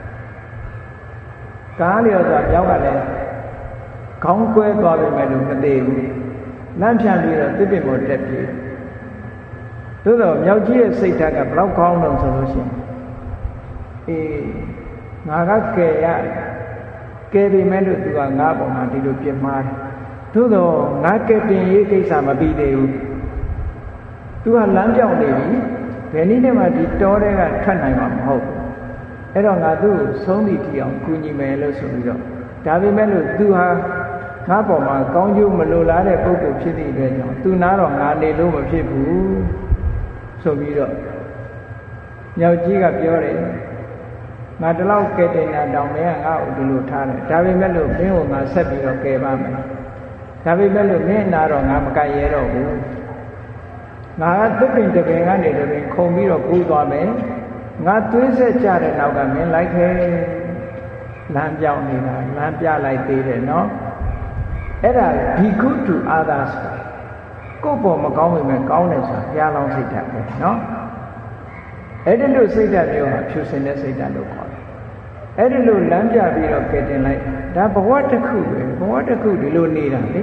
ကားလျော်စွာမြောက်ကလည်းခေါင်းကွဲသွားပြီမဲ့လို့မသေးဘူးလမ်းဖြန့်ပြီးတော့တစ်ပင်ပေါ်တက်ပြေးသို့တော့မြောက်ကြီးရဲ့စိတ်ဓာတ်ကဘလောက်ကောင်းတော့ဆိုလို့ရှိရင်အေးငါကကယ်ပြီမဲ့လို့သူကငါ့ပေါ်မှာဒီလိုပြစ်မှားတယ်သို့တော့ငါကယ်တင်ရေးကိစ္စမပြီးသေးဘူးသူကလမ်းပြောင်းနေပြီဘယ်နည်းနဲ့မှဒီတောထဲကထွက်နိုင်မှာမဟုတ်ဘူးအဲ့တော့ငါသူ့ကိုဆုံးသည့်ထီအောင်ကူညီမယ်လို့ဆိုပြီးတော့ဒါပေမဲ့လို့သူဟာငါ့ပေါ်မှာကောင်းကျိုးမလိုလားတဲ့ပုဂ္ဂိုလ်ဖြစ်သည့်အတွက်ကြောင့်သူနာတော့ငါနေလို့မဖြစ်ဘူးဆိုပြီးတော့ညောင်ကြီးကပြောတယ်ငါတလောက်ကဲတင်တာတောင်မင်းကငါ့ကိုဒီလိုထားတယ်ဒါပေမဲ့လို့မင်းကိုငါဆက်ပြီးတော့ကယ်ပါမယ်ဒါပေမဲ့လို့မင်းနာတော့ငါမကရဲတော့ဘူးငါကတစ်ပင်တစ်ပင်ကနေတစ်ပင်ခုံပြီးတော့ကူးသွားမယ်ငါသွေးဆက်ကြတဲ့နောက်ကမင်းလိုက်ခဲလမ်းပြောင်းနေတာလမ်းပြလိုက်သေးတယ်နော်အဲ့ဒါ be good to others ကိုယ့်ပေါ်မကောင်းပေမဲ့ကောင်းတယ်ဆိုတာဘုရားလောင်းစိတ်ဓာတ်ပဲနော်အဲ့ဒီလိုစိတ်ဓာတ်မျိုးဟာဖြူစင်တဲ့စိတ်ဓာတ်လို့ခေါ်တယ်အဲ့ဒီလိုလမ်းပြပြီးတော့ကဲတင်လိုက်ဒါဘဝတစ်ခုပဲဘဝတစ်ခုဒီလိုနေတာလေ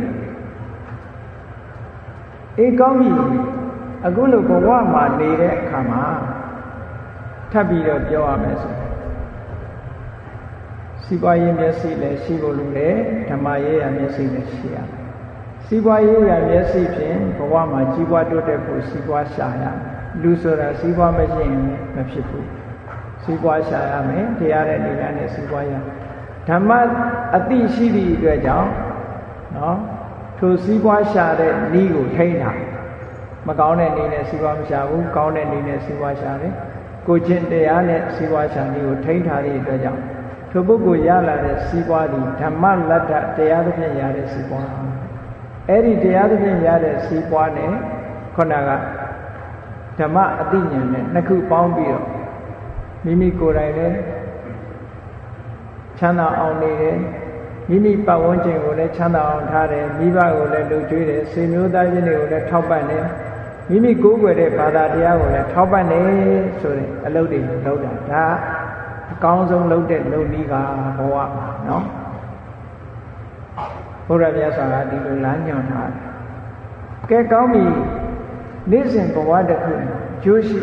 အေးကောင်းပြီအခုလိုဘဝမှာနေတဲ့အခါမှာထပ်ပြီးတော့ပြောရမယ်ဆိုစီးပွားရေးမျက်စိလည်းရှိဖို့လိုတယ်ဓမ္မရေးရမျက်စိလည်းရှိရမယ်စီးပွားရေးရမျက်စိဖြင့်ဘဝမှာကြီးပွားတိုးတက်ဖို့စီးပွားရှာရမယ်လူဆိုတာစီးပွားမရှိရင်မဖြစ်ဘူးစီးပွားရှာရမယ်တရားတဲ့နေရာနဲ့စီးပွားရဓမ္မအသိရှိသည့်အတွက်ကြောင့်နော်ထိုစီးပွားရှာတဲ့နည်းကိုထိန်းတာမကောင်းတဲ့နည်းနဲ့စီးပွားမရှာဘူးကောင်းတဲ့နည်းနဲ့စီးပွားရှာတယ်ကိုချင်းတရားနဲ့စီးပွားရှာနည်းကိုထိန်းထားသည့်အတွက်ကြောင့်ထိုပုဂ္ဂိုလ်ရလာတဲ့စီးပွားသည်ဓမ္မလတ္တတရားသဖြင့်ရတဲ့စီးပွားအဲ့ဒီတရားသဖြင့်ရတဲ့စီးပွားနဲ့ခုနကဓမ္မအသိဉာဏ်နဲ့နှစ်ခုပေါင်းပြီးတော့မိမိကိုယ်တိုင်လည်းချမ်းသာအောင်နေတယ်မိမိပတ်ဝန်းကျင်ကိုလည်းချမ်းသာအောင်ထားတယ်မိဘကိုလည်းလှူကျွေးတယ်ဆွေမျိုးသားချင်းတွေကိုလည်းထောက်ပံ့တယ်မိမိကိုယ်ွယ်တဲ့ဘာသာတရားကိုလည်းထောက်ပံ့တယ်ဆိုတဲ့အလုပ်တွေလုပ်တာဒါအကောင်းဆုံးလုပ်တဲ့လုပ်နည်းကဘဝမှာနော်ဘုရားမြတ်စွာဘုရားဒီလိုလမ်းညွှန်ထားတယ်ကဲကောင်းပြီနေ့စဉ်ဘဝတစ်ခုအကျိုးရှိ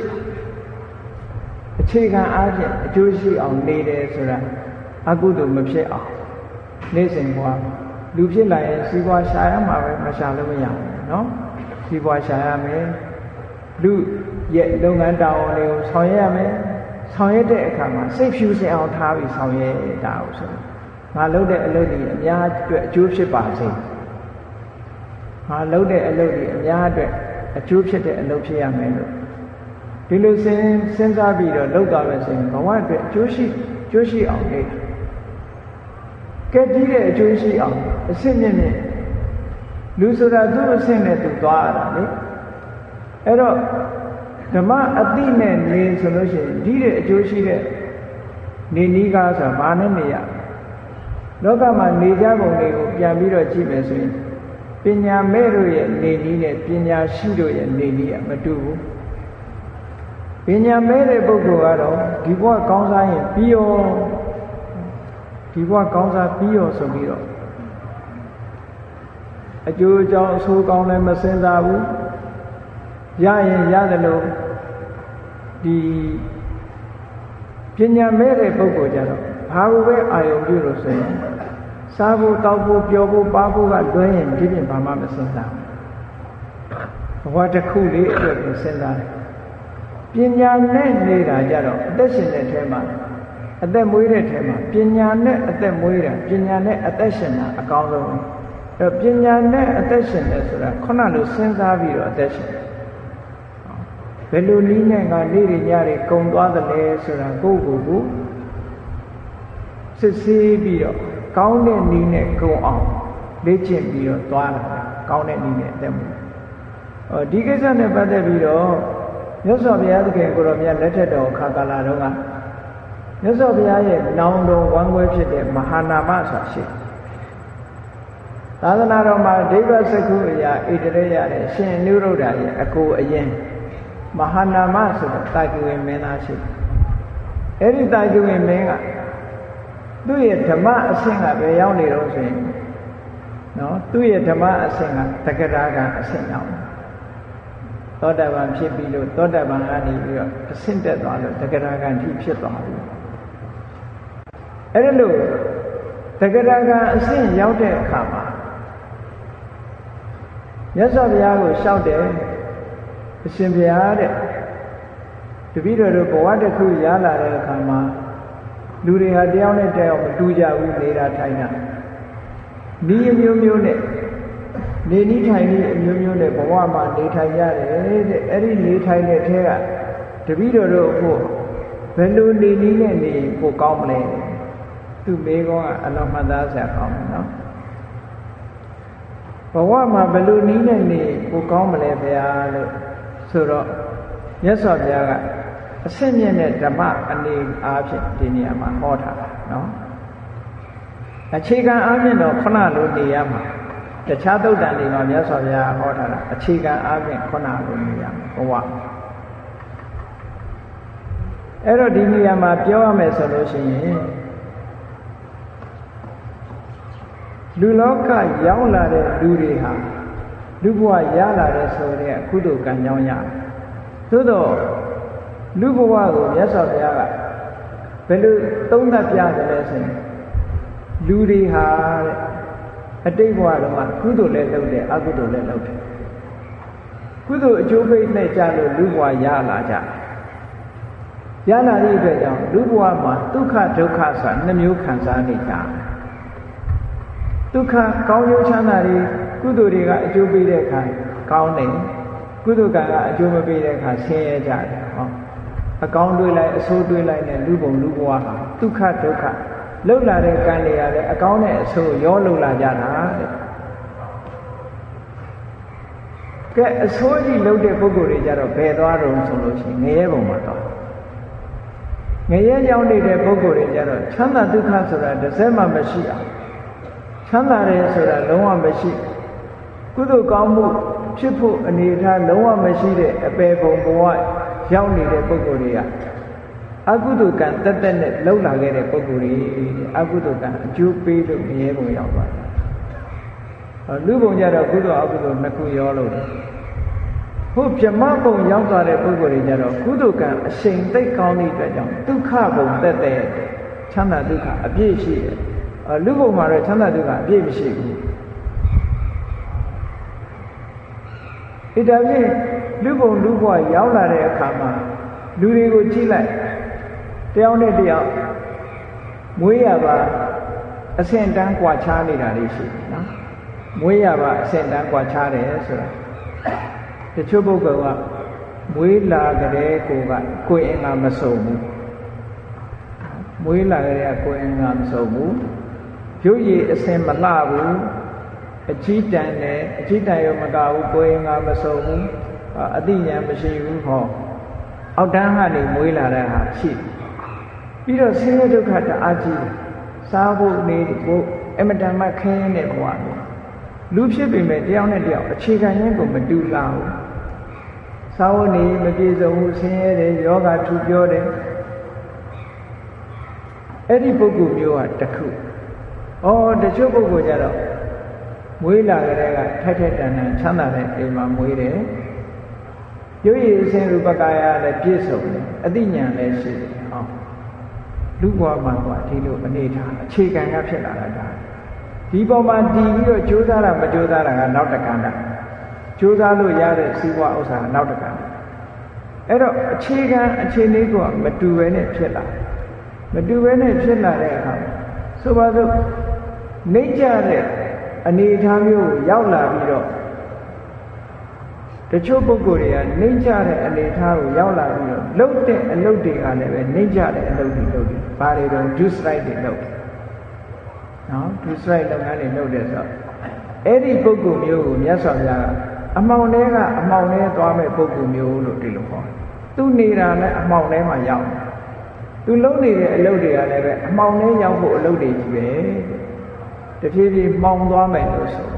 အခြေခံအားဖြင့်အကျိုးရှိအောင်နေတယ်ဆိုတာအကုသိုလ်မဖြစ်အောင်နေ့စဉ်ဘဝလူဖြစ်လာရင်စီးပွားရှာရမှာပဲမရှာလို့မရဘူးเนาะစီးပွားရှာရမယ်လူရဲ့လုပ်ငန်းတာဝန်တွေကိုဆောင်ရွက်ရမယ်ဆောင်ရွက်တဲ့အခါမှာစိတ်ဖြူစင်အောင်ထားပြီးဆောင်ရွက်တာကိုဆိုငါလုပ်တဲ့အလုပ်တွေအများအတွက်အကျိုးဖြစ်ပါစေငါလုပ်တဲ့အလုပ်တွေအများအတွက်အကျိုးဖြစ်တဲ့အလုပ်ဖြစ်ရမယ်လို့ဒီလိုစဉ်းစားပြီးတော့လုပ်သွားမယ်ဆိုရင်ဘဝအတွက်အကျိုးရှိအောင်လေကဲကြီးတဲ့အကျိုးရှိအောင်အစစ်မြင့်မြင့်လူဆိုတာသူ့အဆင့်နဲ့သူသွားရတာလေအဲ့တော့ဓမ္မအတိနဲ့နေဆိုလို့ရှိရင်ဒီတဲ့အကျိုးရှိတဲ့နေနည်းကားဆိုတာဘာနဲ့နေရလောကမှာနေကြပုံတွေကိုပြန်ပြီးတော့ကြည့်မယ်ဆိုရင်ပညာမဲ့တို့ရဲ့နေနည်းနဲ့ပညာရှိတို့ရဲ့နေနည်းကမတူဘူးပညာမဲ့တဲ့ပုဂ္ဂိုလ်ကတော့ဒီဘဝကောင်းစားရင်ပြီးရောဒီဘဝကောင်းစားပြီးရောဆိုပြီးတော့အကျိုးအကြောင်းအဆိုးကောင်းလည်းမစင်စားဘူးရရင်ရတယ်လို့ဒီပညာမဲ့တဲ့ပုဂ္ဂိုလ်ကြတော့ဘာလို့ပဲအာယုံပြုလို့ဆိုရင်စားဖို့တောက်ဖို့ပျော်ဖို့ပါဖို့ကလွှဲရင်ဒီပြင်ဘာမှမစင်စားဘူးဘဝတစ်ခုလေးအတွက်ကိုစဉ်းစားတယ်ပညာနဲ့နေတာကြတော့အသက်ရှင်တဲ့ထဲမှာအသက်မွေးတဲ့ထဲမှာပညာနဲ့အသက်မွေးတာပညာနဲ့အသက်ရှင်တာအကောင်းဆုံးအဲပညာနဲ့အသက်ရှင်တယ်ဆိုတာခုနလိုစဉ်းစားပြီးတော့အသက်ရှင်ဘယ်လိုနည်းနဲ့ငါနေ့ညတွေကုံသွားသလဲဆိုတာကိုယ့်ကိုယ်ကိုစစ်ဆေးပြီးတော့ကောင်းတဲ့နည်းနဲ့ကုံအောင်လေ့ကျင့်ပြီးတော့သွားတာကောင်းတဲ့နည်းနဲ့အသက်မွေးဒီကိစ္စနဲ့ပတ်သက်ပြီးတော့မြတ်စွာဘုရားသခင်ကိုယ်တော်မြတ်လက်ထက်တော်ခါကာလတုန်းကမြတ်စွာဘုရားရဲ့နောင်တော်ဝမ်းကွဲဖြစ်တဲ့မဟာနာမဆိုတာရှိသာသနာတော်မှာဒိဗ္ဗစကုအရာဣတရေရတဲ့ရှင်အနုရုဒ္ဓရဲ့အကိုအရင်မဟာနာမဆိုတဲ့တာကိဝေမင်းသားရှိအဲ့ဒီတာကိဝေမင်းကသူ့ရဲ့ဓမ္မအဆင့်ကဘယ်ရောက်နေတော့ဆိုရင်နော်သူ့ရဲ့ဓမ္မအဆင့်ကတက္ကရာကအဆင့်ရောက်သောတာပန်ဖြစ်ပြီးလို့သောတာပန်ကနေပြီးတော့အဆင့်တက်သွားလို့တက္ကရာကံထိဖြစ်သွားပြီအဲ့ဒါလို့တက္ကရာကံအဆင့်ရောက်တဲ့အခါမှာမြတ်စွာဘုရားကိုလျှောက်တယ်အရှင်ဘုရားတဲ့တပည့်တော်တို့ဘဝတစ်ခုရလာတဲ့အခါမှာလူတွေဟာတယောက်နဲ့တယောက်မတူကြဘူးနေတာထိုင်တာဤအမျိုးမျိုးနဲ့နေနည်းထိုင်နည်းအမျိုးမျိုးနဲ့ဘဝမှာနေထိုင်ရတယ်တဲ့အဲ့ဒီနေထိုင်တဲ့ထဲကတပည့်တော်တို့ဖို့ဘယ်လိုနေနည်းနဲ့နေဖို့ကောင်းမလဲသူမေးကောကအလုံးမှတ်သားစရာကောင်းတယ်နော်ဘဝမှာဘယ်လိုနည်းနဲ့နေဖို့ကောင်းမလဲဗျာလို့ဆိုတော့မြတ်စွာဘုရားကအဆင့်မြင့်တဲ့ဓမ္မအနေအားဖြင့်ဒီနေရာမှာဟောထားတာနော်အခြေခံအားဖြင့်တော့ခုနလိုနေရမှာတခြားသုတ်တန်တွေမှာမြတ်စွာဘုရားဟောထားတာအခြေခံအားဖြင့်ခုနလိုနေရမှာဘဝအဲ့တော့ဒီနေရာမှာပြောရမယ်ဆိုလို့ရှိရင်လူလောကရောက်လာတဲ့လူတွေဟာလူဘဝရလာတဲ့ဆိုတဲ့ကုသိုလ်ကံကြောင်းရတယ်သို့တော့လူဘဝကိုမြတ်စွာဘုရားကဘယ်လိုသုံးသပ်ပြတယ်လဲဆိုရင်လူတွေဟာတဲ့အတိတ်ဘဝတုန်းကကုသိုလ်လည်းလုပ်တယ်အကုသိုလ်လည်းလုပ်တယ်ကုသိုလ်အကျိုးပေးနဲ့ကြလို့လူဘဝရလာကြရလာတဲ့အတွက်ကြောင့်လူဘဝမှာဒုက္ခဒုက္ခဆိုတာနှစ်မျိုးခံစားနေကြဒုက္ခကောင်းကျိုးချမ်းသာတွေကုသိုလ်တွေကအကျိုးပေးတဲ့အခါကောင်းတယ်ကုသိုလ်ကံကအကျိုးမပေးတဲ့အခါဆင်းရဲကြတယ်ဟောအကောင်းတွေးလိုက်အဆိုးတွေးလိုက်နဲ့လူဘုံလူဘဝဟာဒုက္ခဒုက္ခလှုပ်လာတဲ့ကံတွေရတယ်အကောင်းနဲ့အဆိုးရောလှုပ်လာကြတာတဲ့ကဲအဆိုးကြီးလှုပ်တဲ့ပုဂ္ဂိုလ်တွေကြတော့ဘယ်သွားတော့ဆိုလို့ရှိရင်ငရဲဘုံမှာသွားငရဲရောက်နေတဲ့ပုဂ္ဂိုလ်တွေကြတော့ချမ်းသာဒုက္ခဆိုတာတစ်စက်မှမရှိအောင်ချမ်းသာတယ်ဆိုတာလုံးဝမရှိကုသိုလ်ကောင်းမှုဖြစ်ဖို့အနေထားလုံးဝမရှိတဲ့အပေပုံဘဝရောက်နေတဲ့ပုဂ္ဂိုလ်တွေကအကုသိုလ်ကံတက်တက်နဲ့လှုပ်လာခဲ့တဲ့ပုဂ္ဂိုလ်တွေအကုသိုလ်ကံအကျိုးပေးလို့ငရဲဘုံရောက်သွားတယ်။လူဘုံကြတော့ကုသိုလ်အကုသိုလ်နှစ်ခုရောလို့တယ်။ဟုတ်ဗြဟ္မဘုံရောက်သွားတဲ့ပုဂ္ဂိုလ်တွေကြတော့ကုသိုလ်ကံအရှိန်သိပ်ကောင်းတဲ့အတွက်ကြောင့်ဒုက္ခဘုံတက်တဲ့ချမ်းသာဒုက္ခအပြည့်ရှိတယ်။လူဘုံမှာတော့ချမ်းသာဒုက္ခအပြည့်မရှိဘူး။ဒါဖြင့်လူဘုံလူဘဝရောက်လာတဲ့အခါမှာလူတွေကိုကြည့်လိုက်တယောက်နဲ့တယောက်မွေးရပါအဆင့်တန်းကွာခြားနေတာလေးရှိတယ်နော်မွေးရပါအဆင့်တန်းကွာခြားတယ်ဆိုတာတချို့ပုဂ္ဂိုလ်ကမွေးလာကြတဲ့ကိုယ်အင်္ဂါမစုံဘူးမွေးလာကြတဲ့ကိုယ်အင်္ဂါမစုံဘူးရုပ်ရည်အဆင့်မလှဘူးအကြီးတန်းနဲ့အကြီးတန်းရောမကဘူးကိုယ်အင်္ဂါမစုံဘူးအသိဉာဏ်မရှိဘူးဟောအောက်တန်းကနေမွေးလာတဲ့ဟာရှိပြီးတော့ဆင်းရဲဒုက္ခတအားကြီးစားဖို့နေဖို့အမတန်မှခင်းတဲ့ဘဝမျိုးလူဖြစ်ပေမဲ့တယောက်နဲ့တယောက်အခြေခံရင်းကိုမတူလာဘူးစားဖို့နေမပြေစုံဘူးဆင်းရဲတယ်ယောဂထူပြောတယ်အဲ့ဒီပုဂ္ဂိုလ်မျိုးကတခုတချို့ပုဂ္ဂိုလ်ကြတော့မွေးလာကြတဲ့ကထိုက်ထိုက်တန်တန်ချမ်းသာတဲ့အိမ်မှာမွေးတယ်ရုပ်ရည်အစဉ်ရူပကာယလည်းပြည့်စုံတယ်အသိဉာဏ်လည်းရှိတယ်လူဘဝမှာဒီလိုအနေထားအခြေခံကဖြစ်လာတာဒီပေါ်မှာတည်ပြီးတော့ကြိုးစားတာမကြိုးစားတာကနောက်တကဏ္ဍကြိုးစားလို့ရတဲ့စီးပွားဥစ္စာကနောက်တကဏ္ဍအဲ့တော့အခြေခံအခြေအနေကမတူဘဲနဲ့ဖြစ်လာမတူဘဲနဲ့ဖြစ်လာတဲ့အခါဆိုပါစို့နှိမ့်ကြတဲ့အနေအထားမျိုးကိုရောက်လာပြီးတော့တချို့ပုဂ္ဂိုလ်တွေကနှိမ့်ကြတဲ့အနေအထားကိုရောက်လာပြီးတော့လှုပ်တဲ့အလုပ်တွေကလည်းပဲနှိမ့်ကြတဲ့အလုပ်တွေလုပ်တယ်ဘာတွေတော့ juice right တွေလုပ်တယ်နော် juice right လုပ်ငန်းတွေလုပ်တယ်ဆိုတော့အဲ့ဒီပုဂ္ဂိုလ်မျိုးကိုမြတ်စွာဘုရားကအမှောင်ထဲကအမှောင်ထဲသွားမဲ့ပုဂ္ဂိုလ်မျိုးလို့ဒီလိုခေါ်တယ်သူနေတာလည်းအမှောင်ထဲမှာရောက်တယ်သူလုပ်နေတဲ့အလုပ်တွေကလည်းပဲအမှောင်ထဲရောက်ဖို့အလုပ်တွေကြီးပဲတဖြည်းဖြည်းမှောင်သွားမယ်လို့ဆို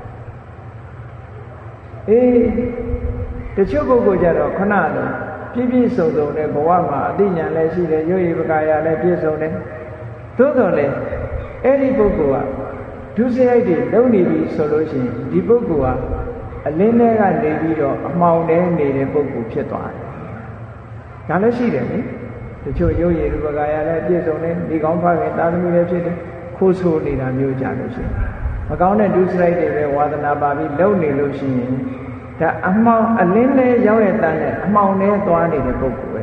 တချို့ပုဂ္ဂိုလ်ကြတော့ခဏလုံးပြည့်ပြည့်စုံစုံတဲ့ဘဝမှာအသိဉာဏ်လည်းရှိတယ်ရုပ်ရည်ပကာယလည်းပြည့်စုံတယ်သို့တော်လည်းအဲ့ဒီပုဂ္ဂိုလ်ကဒုစရိုက်တွေလုံးနေပြီဆိုလို့ရှိရင်ဒီပုဂ္ဂိုလ်ကအလင်းထဲကနေပြီးတော့အမှောင်ထဲနေတဲ့ပုဂ္ဂိုလ်ဖြစ်သွားတယ်ဒါလည်းရှိတယ်လေတချို့ရုပ်ရည်ပကာယလည်းပြည့်စုံတယ်ဒီကောင်းဖခင်တာသမီလည်းဖြစ်တယ်ခိုးဆိုးနေတာမျိုးကြလို့ရှိရင်မကောင်းတဲ့ဒုစရိုက်တွေပဲဝါသနာပါပြီးလုံးနေလို့ရှိရင်ဒါအမှောင်အလင်းလေးရောက်တဲ့တန်းနဲ့အမှောင်ထဲသွားနေတဲ့ပုဂ္ဂိုလ်ပဲ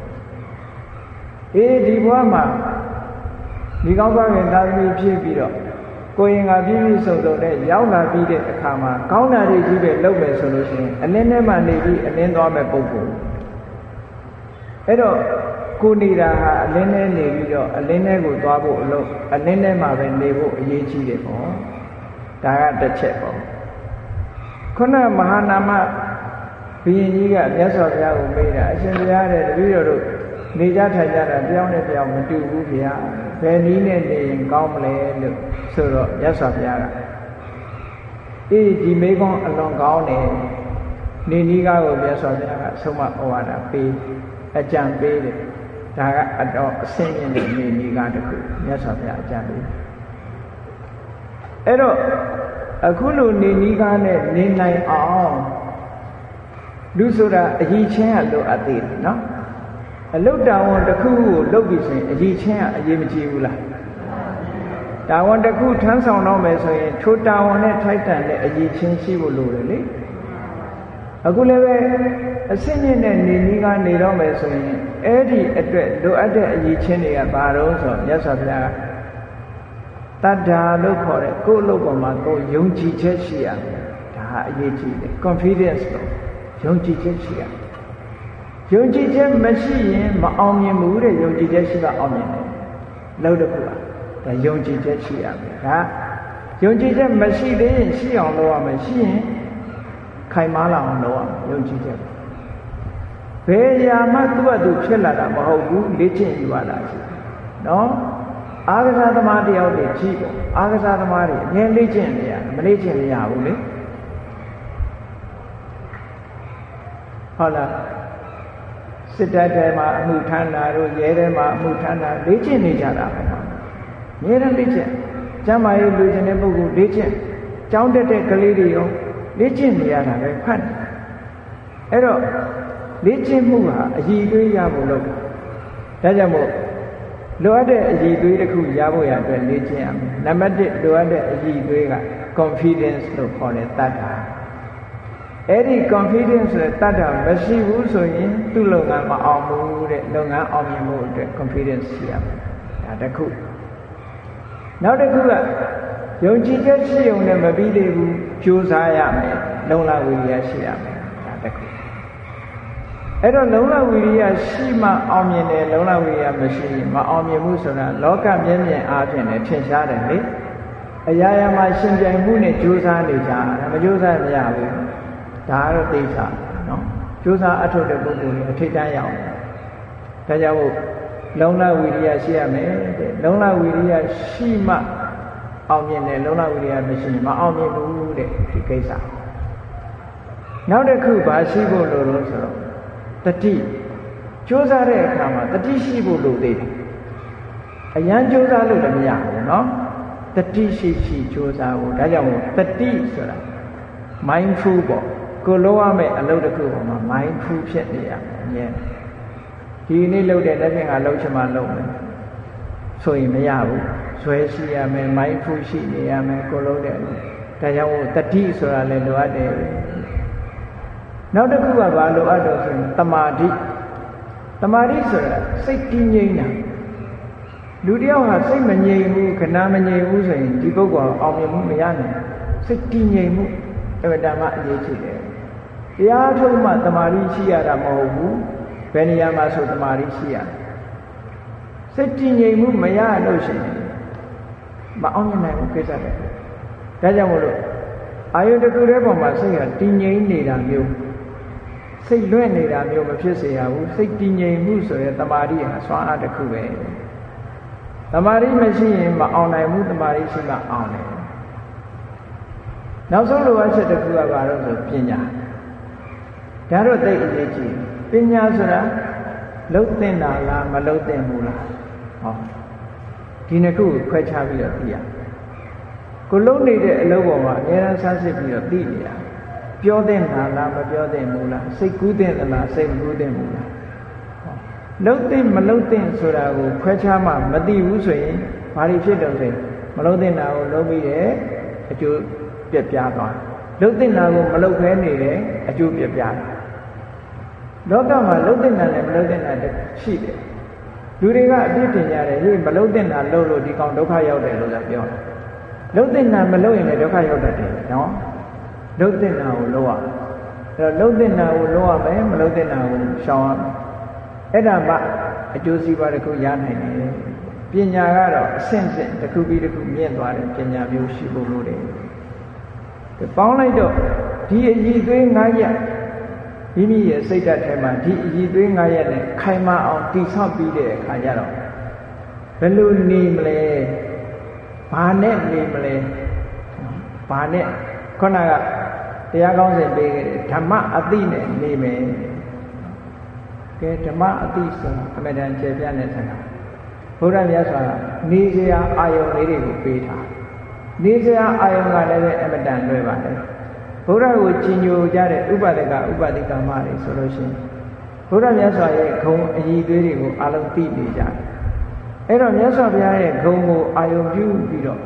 ဒီဘဝမှာဒီကောင်းပါခင်သာသမီဖြစ်ပြီးတော့ကိုယ်ရင်ကပြည့်ပြည့်စုံစုံနဲ့ရောက်လာပြီးတဲ့အခါမှာကောင်းတာတွေကြီးပဲလုပ်မယ်ဆိုလို့ရှိရင်အလင်းထဲမှာနေပြီးအလင်းသွားမဲ့ပုဂ္ဂိုလ်အဲ့တော့ကိုနေတာဟာအလင်းထဲနေပြီးတော့အလင်းထဲကိုသွားဖို့အလုပ်အလင်းထဲမှာပဲနေဖို့အရေးကြီးတယ်ပေါ့ဒါကတစ်ချက်ပေါ့ခုနမဟာနာမဘုရင်ကြီးကမြတ်စွာဘုရားကိုမေးတာအရှင်ဘုရားတဲ့တပည့်တော်တို့နေကြထိုင်ကြတာပြောင်းနဲ့ပြောင်းမတူဘူးဗျာဘယ်နည်းနဲ့နေရင်ကောင်းမလဲလို့ဆိုတော့မြတ်စွာဘုရားကဒီမေးခွန်းအလွန်ကောင်းတယ်နေနည်းကားကိုမြတ်စွာဘုရားကဆုံးမဩဝါဒပေးအကြံပေးတယ်ဒါကအတော်အဆင့်မြင့်တဲ့နေနည်းကားတစ်ခုမြတ်စွာဘုရားအကြံပေးအဲ့တော့အခုလိုနေနည်းကားနဲ့နေနိုင်အောင်လူဆိုတာအကြီးချင်းကလိုအပ်သေးတယ်နော်အလုတ်တာဝန်တစ်ခုကိုလုပ်ပြီးဆိုရင်အကြီးချင်းကအရေးမကြီးဘူးလားတာဝန်တစ်ခုထမ်းဆောင်တော့မယ်ဆိုရင်ထိုတာဝန်နဲ့ထိုက်တန်တဲ့အကြီးချင်းရှိဖို့လိုတယ်လေအခုလည်းပဲအစစ်မြင့်တဲ့နေနည်းကားနေတော့မယ်ဆိုရင်အဲ့ဒီအတွက်လိုအပ်တဲ့အကြီးချင်းတွေကဘာလို့ဆိုမြတ်စွာဘုရားတတ္ထာလို့ခေါ်တဲ့ကိုယ့်အလုပ်ပေါ်မှာကိုယ်ယုံကြည်ချက်ရှိရမယ်ဒါဟာအရေးကြီးတယ် confidence လို့ယုံကြည်ချက်ရှိရမယ်ယုံကြည်ချက်မရှိရင်မအောင်မြင်ဘူးတဲ့ယုံကြည်ချက်ရှိမှအောင်မြင်တယ်လို့တခုပါဒါယုံကြည်ချက်ရှိရမယ်ဒါယုံကြည်ချက်မရှိသေးရင်ရှိအောင်လုပ်ရမယ်ရှိရင်ခိုင်မာလာအောင်လုပ်ရမယ်ယုံကြည်ချက်ဘယ်ရာမှသူ့အတူဖြစ်လာတာမဟုတ်ဘူးလေ့ကျင့်ယူရတာရှိနော်အာဂစာသမားတယောက်တွေကြည့်ပေါ့အာဂစာသမားတွေအမြဲလေ့ကျင့်နေရမလေ့ကျင့်မရဘူးလေဟုတ်လားစစ်တပ်ထဲမှာအမှုထမ်းတာတို့ရဲထဲမှာအမှုထမ်းတာလေ့ကျင့်နေကြတာပဲအများနဲ့လေ့ကျင့်ကျမ်းမာရေးလူကျင်တဲ့ပုဂ္ဂိုလ်လေ့ကျင့်ကျောင်းတက်တဲ့ကလေးတွေရောလေ့ကျင့်နေရတာပဲဖတ်အဲ့တော့လေ့ကျင့်မှုဟာအည်အသွေးရဖို့လုပ်ဒါကြောင့်မို့လိုအပ်တဲ့အည်အသွေးတစ်ခုရဖို့ရအတွက်လေ့ကျင့်ရမယ်နံပါတ်1လိုအပ်တဲ့အည်အသွေးက confidence လို့ခေါ်တဲ့တတ္ထာအဲ့ဒီ confidence ဆိုတဲ့တတ္ထာမရှိဘူးဆိုရင်သူ့လုပ်ငန်းမအောင်ဘူးတဲ့လုပ်ငန်းအောင်မြင်ဖို့အတွက် confidence ရှိရမယ်ဒါတစ်ခုနောက်တစ်ခုကယုံကြည်ချက်ရှိုံနဲ့မပြီးသေးဘူးကြိုးစားရမယ်လုံလဝိရိယရှိရမယ်ဒါတစ်ခုအဲ့တော့လုံလဝိရိယရှိမှအောင်မြင်တယ်လုံလဝိရိယမရှိရင်မအောင်မြင်ဘူးဆိုတာလောကမျက်မြင်အားဖြင့်လည်းထင်ရှားတယ်လေအရာရာမှာရှင်ပြိုင်မှုနဲ့ကြိုးစားနေကြတယ်မကြိုးစားမရဘူးဒါကတော့သိချာနော်ကြိုးစားအထုတ်တဲ့ပုဂ္ဂိုလ်တွေအထိတ်တန်းရအောင်ဒါကြောင့်မို့လုံလဝိရိယရှိရမယ်တဲ့လုံလဝိရိယရှိမှအောင်မြင်တယ်လုံလဝိရိယမရှိရင်မအောင်မြင်ဘူးတဲ့ဒီကိစ္စနောက်တစ်ခုဘာရှိဖို့လိုလို့ဆိုတော့တတိကြိုးစားတဲ့အခါမှာတတိရှိဖို့လိုသေးတယ်အရန်ကြိုးစားလို့လည်းမရဘူးနော်တတိရှိကြိုးစားဖို့ဒါကြောင့်မို့တတိဆိုတာ mindful ပေါ့ကိုလုံးရမယ့်အလုပ်တစ်ခုပေါ်မှာ mindful ဖြစ်နေရမယ်အမြဲဒီနေ့လုပ်တဲ့လက်ဖြင့်ကလှုပ်ချင်မှလုပ်မယ်ဆိုရင်မရဘူးဇွဲရှိရမယ် mindful ရှိနေရမယ်ကိုလုံးတဲ့ဒါကြောင့်မို့တတိဆိုတာလည်းလိုအပ်တယ်နောက်တစ်ခုကဘာလိုအပ်တော့ဆိုရင်တမာတိဆိုတာစိတ်တည်ငြိမ်တာလူတယောက်ဟာစိတ်မငြိမ်ဘူးခဏမငြိမ်ဘူးဆိုရင်ဒီပုဂ္ဂိုလ်အောင်မြင်မှုမရနိုင်စိတ်တည်ငြိမ်မှုအဝတ္တမအရေးကြီးတယ်တရားထုတ်မှတမာတိရှိရတာမဟုတ်ဘူးဘယ်နေရာမှာဆိုတမာတိရှိရစိတ်တည်ငြိမ်မှုမရလို့ရှိရင်မအောင်မြင်နိုင်ဘူးကိစ္စတွေဒါကြောင့်မို့လို့အာယုတစ်ခုတည်းပေါ်မှာစိတ်ကတည်ငြိမ်နေတာမျိုးစိတ်လွင့်နေတာမျိုးမဖြစ်စေရဘူးစိတ်တည်ငြိမ်မှုဆိုရင်တမာတိဟာစွမ်းအားတစ်ခုပဲတမာတိမရှိရင်မအောင်နိုင်ဘူးတမာတိရှိမှအောင်တယ်နောက်ဆုံးလိုအပ်ချက်တစ်ခုကဘာလို့ဆိုပညာဒါတော့သိအရေးကြီးပညာဆိုတာလုံးသင့်တာလားမလုံးသင့်ဘူးလားဟောဒီနှစ်ခုကိုခွဲခြားပြီးတော့သိရကိုလုံးနေတဲ့အလုပ်ပေါ်မှာအများအားဆန်းစစ်ပြီးတော့သိနေရပြောသင့်တာလားမပြောသင့်ဘူးလားစိတ်ကူးသင့်သလားစိတ်မကူးသင့်ဘူးလားလုံးသင့်မလုံးသင့်ဆိုတာကိုခွဲခြားမှမသိဘူးဆိုရင်ဘာတွေဖြစ်တော့ဆိုရင်မလုံးသင့်တာကိုလုံးပြီးတယ်အကျိုးပြက်ပြားသွားလုံးသင့်တာကိုမလုံးခဲနေတယ်အကျိုးပြက်ပြားလောကမှာလုံးသင့်တာနဲ့မလုံးသင့်တာရှိတယ်လူတွေကအပြစ်တင်ကြတယ်ဟေးမလုံးသင့်တာလုံးလို့ဒီကောင်ဒုက္ခရောက်တယ်လို့လည်းပြောတယ်လုံးသင့်တာမလုံးရင်လည်းဒုက္ခရောက်တတ်တယ်နော်လုံးသင့်တာကိုလုံးရအဲ့တော့လုံးသင့်တာကိုလုံးရမယ်မလုံးသင့်တာကိုရှောင်ရမယ်အဲ့ဒါမှအကျိုးစီးပွားတစ်ခုရနိုင်တယ်ပညာကတော့အဆင့်ဆင့်တစ်ခုပြီးတစ်ခုမြင့်သွားတယ်ပညာမျိုးရှိဖို့လိုတယ်ပေါင်းလိုက်တော့ဒီအည်သွေး9ရက်မိမိရဲ့စိတ်ဓာတ်ထဲမှာဒီအည်သွေး9ရက်နဲ့ခိုင်မာအောင်တည်ဆောက်ပြီးတဲ့အခါကျတော့ဘယ်လိုနေမလဲဘာနဲ့နေမလဲဘာနဲ့ခုနကတရားကောင်းစဉ်ပေးခဲ့တယ်ဓမ္မအသိနဲ့နေမယ်ကဲဓမ္မအသိဆိုတာအမှန်တန်ကျေပြတဲ့စကားဘုရားမြတ်စွာနေစရာအာယုန်လေးတွေကိုပေးထားနေစရာအာယုန်ကလည်းပဲအမှန်တန်လွယ်ပါတယ်ဘုရားကိုကြည်ညိုကြတဲ့ဥပဒကဥပဒိကမတွေဆိုလို့ရှိရင်ဘုရားမြတ်စွာရဲ့ဂုဏ်အည်သွေးတွေကိုအလုံးသိနေကြတယ်အဲ့တော့မြတ်စွာဘုရားရဲ့ဂုဏ်ကိုအာယုန်ပြုပြီးတော့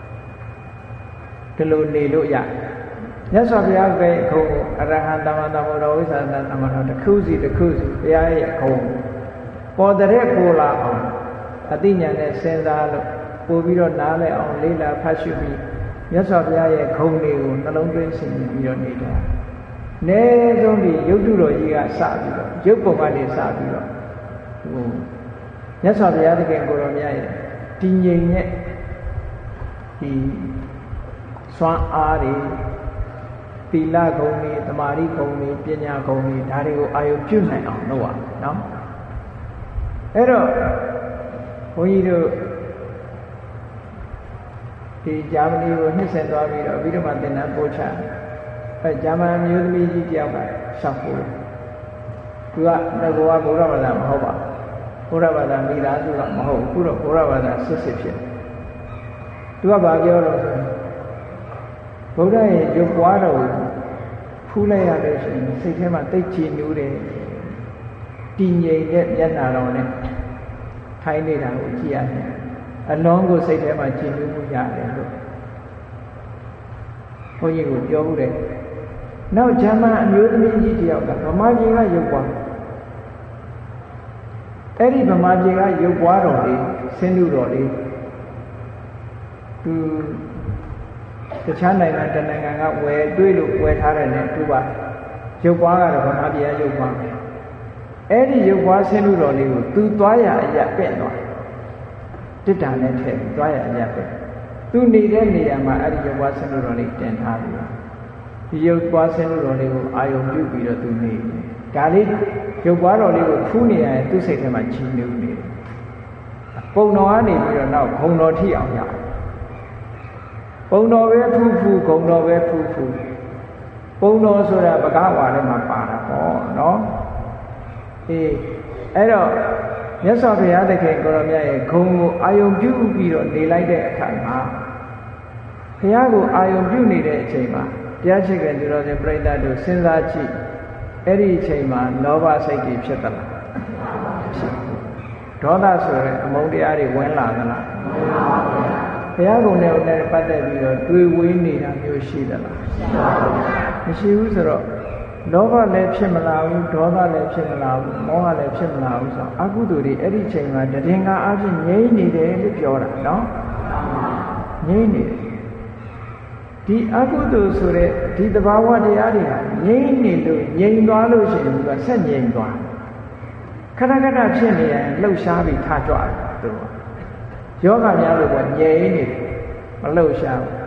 ဒီလိုနေလို့ရတယ်မြတ်စွာဘုရားရဲ့ဂုဏ်ကိုအရဟံသမ္မာသမ္ဗုဒ္ဓဝိသန္တသမ္မာတော်တစ်ခုစီဘုရားရဲ့ဂုဏ်ပေါ်တဲ့ကိုလာအောင်အသိဉာဏ်နဲ့စဉ်းစားလို့ပို့ပြီးတော့နားလည်အောင်လေးလာဖတ်ရှုပြီးမြတ်စွာဘုရားရဲ့ဂုဏ်တွေကိုနှလုံးသွင်းဆင်ခြင်ပြီးတော့နေတာ။နည်းဆုံးဒီရုပ်တုတော်ကြီးကစပြီးတော့ရုပ်ပုံကနေစပြီးတော့မြတ်စွာဘုရားသခင်ကိုရောမြတ်ရဲ့တည်ငြိမ်တဲ့ဒီစွမ်းအားတွေသီလဂုဏ်တွေသမာဓိဂုဏ်တွေပညာဂုဏ်တွေဒါတွေကိုအာရုံပြုနိုင်အောင်လုပ်ရအောင်နော်။အဲ့တော့ဘုန်းကြီးတို့ဒီဂျာမနီကိုနှစ်ဆင်သွားပြီးတော့ပြီးတော့မှသင်တန်းပို့ချအဲဂျာမန်မျိုးသမီးကြီးတယောက်ကရှောက်ပို့သူကငကောကဘုရားဘာသာမဟုတ်ပါဘူးဘုရားဘာသာမိသားစုကမဟုတ်ဘူးခုတော့ဘုရားဘာသာစစ်စစ်ဖြစ်သူကဘာပြောလို့ဆိုဘုရားရဲ့ရုပ်ပွားတော်ကိုဖူးလိုက်ရလို့ရှိရင်စိတ်ထဲမှာတိတ်ချင်နူးတယ်တည်ငြိမ်တဲ့မျက်နှာတော်နဲ့ထိုင်နေတာကိုကြည့်ရတယ်အလုံးကိုစိတ်ထဲမှာကြည်နူးမှုရတယ်လို့ဘုန်းကြီးကိုပြောဦးတယ်နောက်ဂျာမန်အမျိုးသမီးကြီးတယောက်ကဗမာပြည်ကရုပ်ပွားအဲ့ဒီဗမာပြည်ကရုပ်ပွားတော်လေးဆင်းတုတော်လေးသူတခြားနိုင်ငံတနိုင်ငံကဝယ်တွေးလို့ဝယ်ထားတယ်နဲ့သူကရုပ်ပွားကတော့ဗမာပြည်ရုပ်ပွားအဲ့ဒီရုပ်ပွားဆင်းလို့တော်လေးကိုသူသွားရအရပဲ့သွားတစ်တာနဲ့ထည့်သွားရအရပဲ့သူနေတဲ့နေရာမှာအဲ့ဒီရုပ်ပွားဆင်းလို့တော်လေးတင်ထားပြီးတော့ဒီရုပ်ပွားဆင်းလို့တော်လေးကိုအာယုံပြုပြီးတော့သူနေတယ်ဒါလေးရုပ်ပွားတော်လေးကိုဖူးနေရင်သူ့စိတ်ထဲမှာချီးနှူးနေတယ်ပုံတော်ကနေပြီးတော့နောက်ဂုံတော်ထိအောင်ရပုံတော်ပဲဖူးဖူးဂုံတော်ပဲဖူးဖူးပုံတော်ဆိုတာပကဝါထဲမှာပါတာပေါ့နော်အေးအဲ့တော့မြတ်စွာဘုရားသခင်ကိုရောမြတ်ရဲ့ဂုံကိုအာယုံပြုပြီးတော့နေလိုက်တဲ့အခါမှာဘုရားကိုအာယုံပြုနေတဲ့အချိန်မှာတရားချစ်တဲ့သူတော်စင်ပြိဿတို့စဉ်းစားကြည့်အဲ့ဒီအချိန်မှာလောဘစိတ်ကြီးဖြစ်သလားဒေါသဆိုတဲ့အမုန်းတရားတွေဝင်လာသလားဘုရားကုံနဲ့ပတ်သက်ပြီးတော့တွေးဝေးနေတာမျိုးရှိသလားမရှိဘူးဆိုတော့လောဘလည်းဖြစ်မလာဘူးဒေါသလည်းဖြစ်မလာဘူးမောဟလည်းဖြစ်မလာဘူးဆိုတော့အကုသိုလ်တွေအဲ့ဒီချိန်မှာတည်ငါအဖြစ်ငြိမ့်နေတယ်လို့ပြောတာနော်ငြိမ့်နေတယ်ဒီအကုသိုလ်ဆိုတဲ့ဒီသဘာဝတရားတွေဟာငြိမ့်နေလို့ငြိမ့်သွားလို့ရှိရင်ကဆက်ငြိမ့်သွားခဏခဏဖြစ်နေရင်လှုပ်ရှားပြီးထားကြတယ်သူယောဂများလို့ကငြိမ့်နေမလှုပ်ရှားဘူး